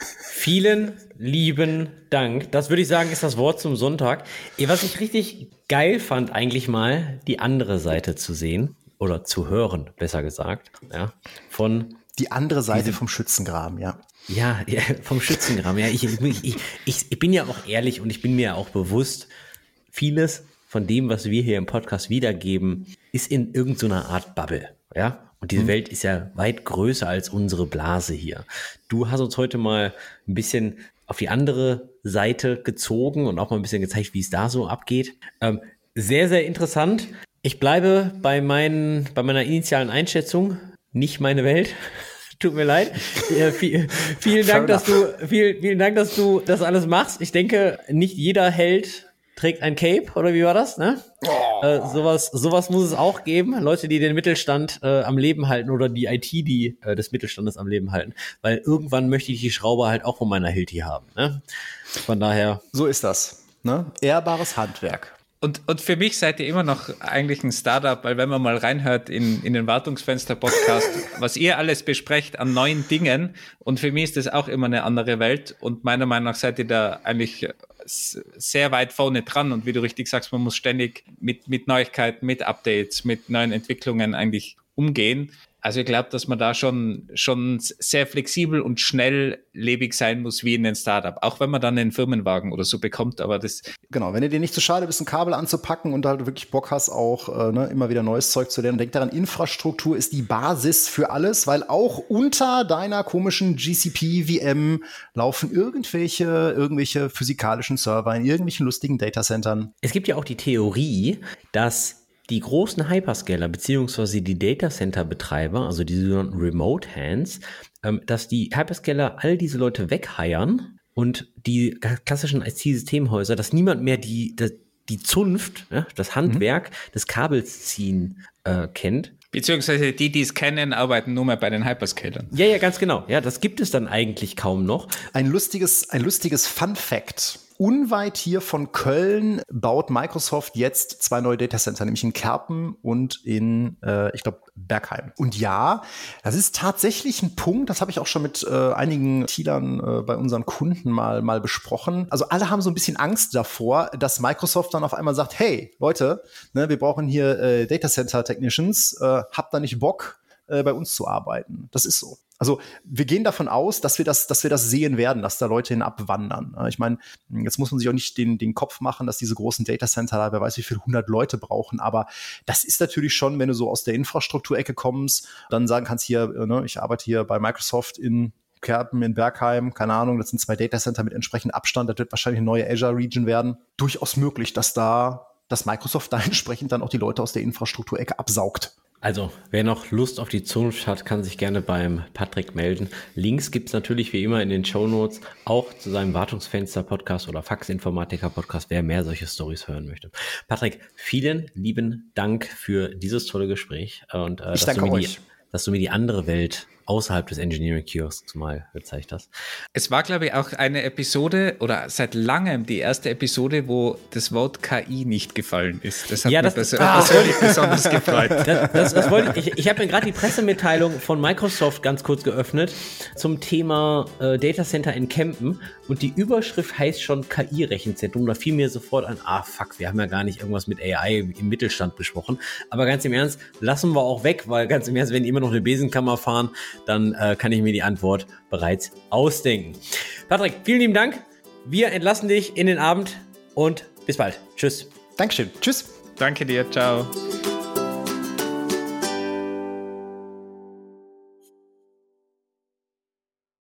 vielen lieben Dank. Das würde ich sagen, ist das Wort zum Sonntag. Was ich richtig geil fand, eigentlich mal die andere Seite zu sehen oder zu hören, besser gesagt, ja, von die andere Seite diesem, vom Schützengraben, ja. Ja, ja, vom Schützengraben. Ja, ich, ich, ich, ich, ich bin ja auch ehrlich und ich bin mir auch bewusst, vieles von dem, was wir hier im Podcast wiedergeben, ist in irgendeiner Art Bubble, ja. Und diese Welt ist ja weit größer als unsere Blase hier. Du hast uns heute mal ein bisschen auf die andere Seite gezogen und auch mal ein bisschen gezeigt, wie es da so abgeht. Ähm, sehr, sehr interessant. Ich bleibe bei, meinen, bei meiner initialen Einschätzung. Nicht meine Welt. Tut mir leid. Ja, viel, vielen Dank, dass du, viel, vielen Dank, dass du das alles machst. Ich denke, nicht jeder Held trägt ein Cape, oder wie war das, ne? Oh. Äh, sowas, sowas muss es auch geben. Leute, die den Mittelstand äh, am Leben halten oder die I T, die äh, des Mittelstandes am Leben halten. Weil irgendwann möchte ich die Schraube halt auch von meiner Hilti haben, ne? Von daher. So ist das, ne? Ehrbares Handwerk. Und, und für mich seid ihr immer noch eigentlich ein Startup, weil wenn man mal reinhört in, in den Wartungsfenster-Podcast, was ihr alles besprecht an neuen Dingen, und für mich ist das auch immer eine andere Welt und meiner Meinung nach seid ihr da eigentlich sehr weit vorne dran und wie du richtig sagst, man muss ständig mit, mit Neuigkeiten, mit Updates, mit neuen Entwicklungen eigentlich umgehen. Also ich glaube, dass man da schon, schon sehr flexibel und schnelllebig sein muss wie in einem Startup. Auch wenn man dann einen Firmenwagen oder so bekommt, aber das... Genau, wenn du dir nicht zu schade bist, ein Kabel anzupacken und halt wirklich Bock hast, auch äh, ne, immer wieder neues Zeug zu lernen, denk daran, Infrastruktur ist die Basis für alles, weil auch unter deiner komischen G C P-V M laufen irgendwelche, irgendwelche physikalischen Server in irgendwelchen lustigen Datacentern. Es gibt ja auch die Theorie, dass die großen Hyperscaler beziehungsweise die Datacenter-Betreiber, also die sogenannten Remote Hands, ähm, dass die Hyperscaler all diese Leute wegheiern und die klassischen I T-Systemhäuser, dass niemand mehr die, die, die Zunft, ja, das Handwerk mhm. des Kabelziehen äh, kennt. Beziehungsweise die, die es kennen, arbeiten nur mehr bei den Hyperscalern. Ja, ja, ganz genau. Ja, das gibt es dann eigentlich kaum noch. Ein lustiges, ein lustiges Fun-Fact. Unweit hier von Köln baut Microsoft jetzt zwei neue Datacenter, nämlich in Kerpen und in, äh, ich glaube, Bergheim. Und ja, das ist tatsächlich ein Punkt, das habe ich auch schon mit äh, einigen Teilern äh, bei unseren Kunden mal, mal besprochen. Also alle haben so ein bisschen Angst davor, dass Microsoft dann auf einmal sagt, hey, Leute, ne, wir brauchen hier äh, Datacenter-Technicians, äh, habt da nicht Bock, äh, bei uns zu arbeiten. Das ist so. Also wir gehen davon aus, dass wir das, dass wir das sehen werden, dass da Leute hin abwandern. Ich meine, jetzt muss man sich auch nicht den, den Kopf machen, dass diese großen Datacenter da, wer weiß wie viele hundert Leute brauchen, aber das ist natürlich schon, wenn du so aus der Infrastrukturecke kommst, dann sagen kannst hier, ne, ich arbeite hier bei Microsoft in Kerpen, in Bergheim, keine Ahnung, das sind zwei Datacenter mit entsprechendem Abstand, das wird wahrscheinlich eine neue Azure-Region werden. Durchaus möglich, dass da, dass Microsoft da entsprechend dann auch die Leute aus der Infrastrukturecke absaugt. Also, wer noch Lust auf die Zukunft hat, kann sich gerne beim Patrick melden. Links gibt's natürlich wie immer in den Shownotes, auch zu seinem Wartungsfenster-Podcast oder Faxinformatiker-Podcast, wer mehr solche Stories hören möchte. Patrick, vielen lieben Dank für dieses tolle Gespräch und äh, ich dass, danke du mir euch. Die, dass du mir die andere Welt außerhalb des Engineering Kiosks mal gezeigt hast. Es war, glaube ich, auch eine Episode oder seit langem die erste Episode, wo das Wort K I nicht gefallen ist. Das hat ja, mich das, persönlich ah, besonders gefreut. Das, das, das wollte ich. Ich, ich habe mir gerade die Pressemitteilung von Microsoft ganz kurz geöffnet zum Thema äh, Datacenter in Kempen und die Überschrift heißt schon K I-Rechenzentrum. Da fiel mir sofort an, ah fuck, wir haben ja gar nicht irgendwas mit A I im Mittelstand besprochen. Aber ganz im Ernst, lassen wir auch weg, weil ganz im Ernst, wenn die immer noch eine Besenkammer fahren, dann äh, kann ich mir die Antwort bereits ausdenken. Patrick, vielen lieben Dank. Wir entlassen dich in den Abend und bis bald. Tschüss. Dankeschön. Tschüss. Danke dir. Ciao.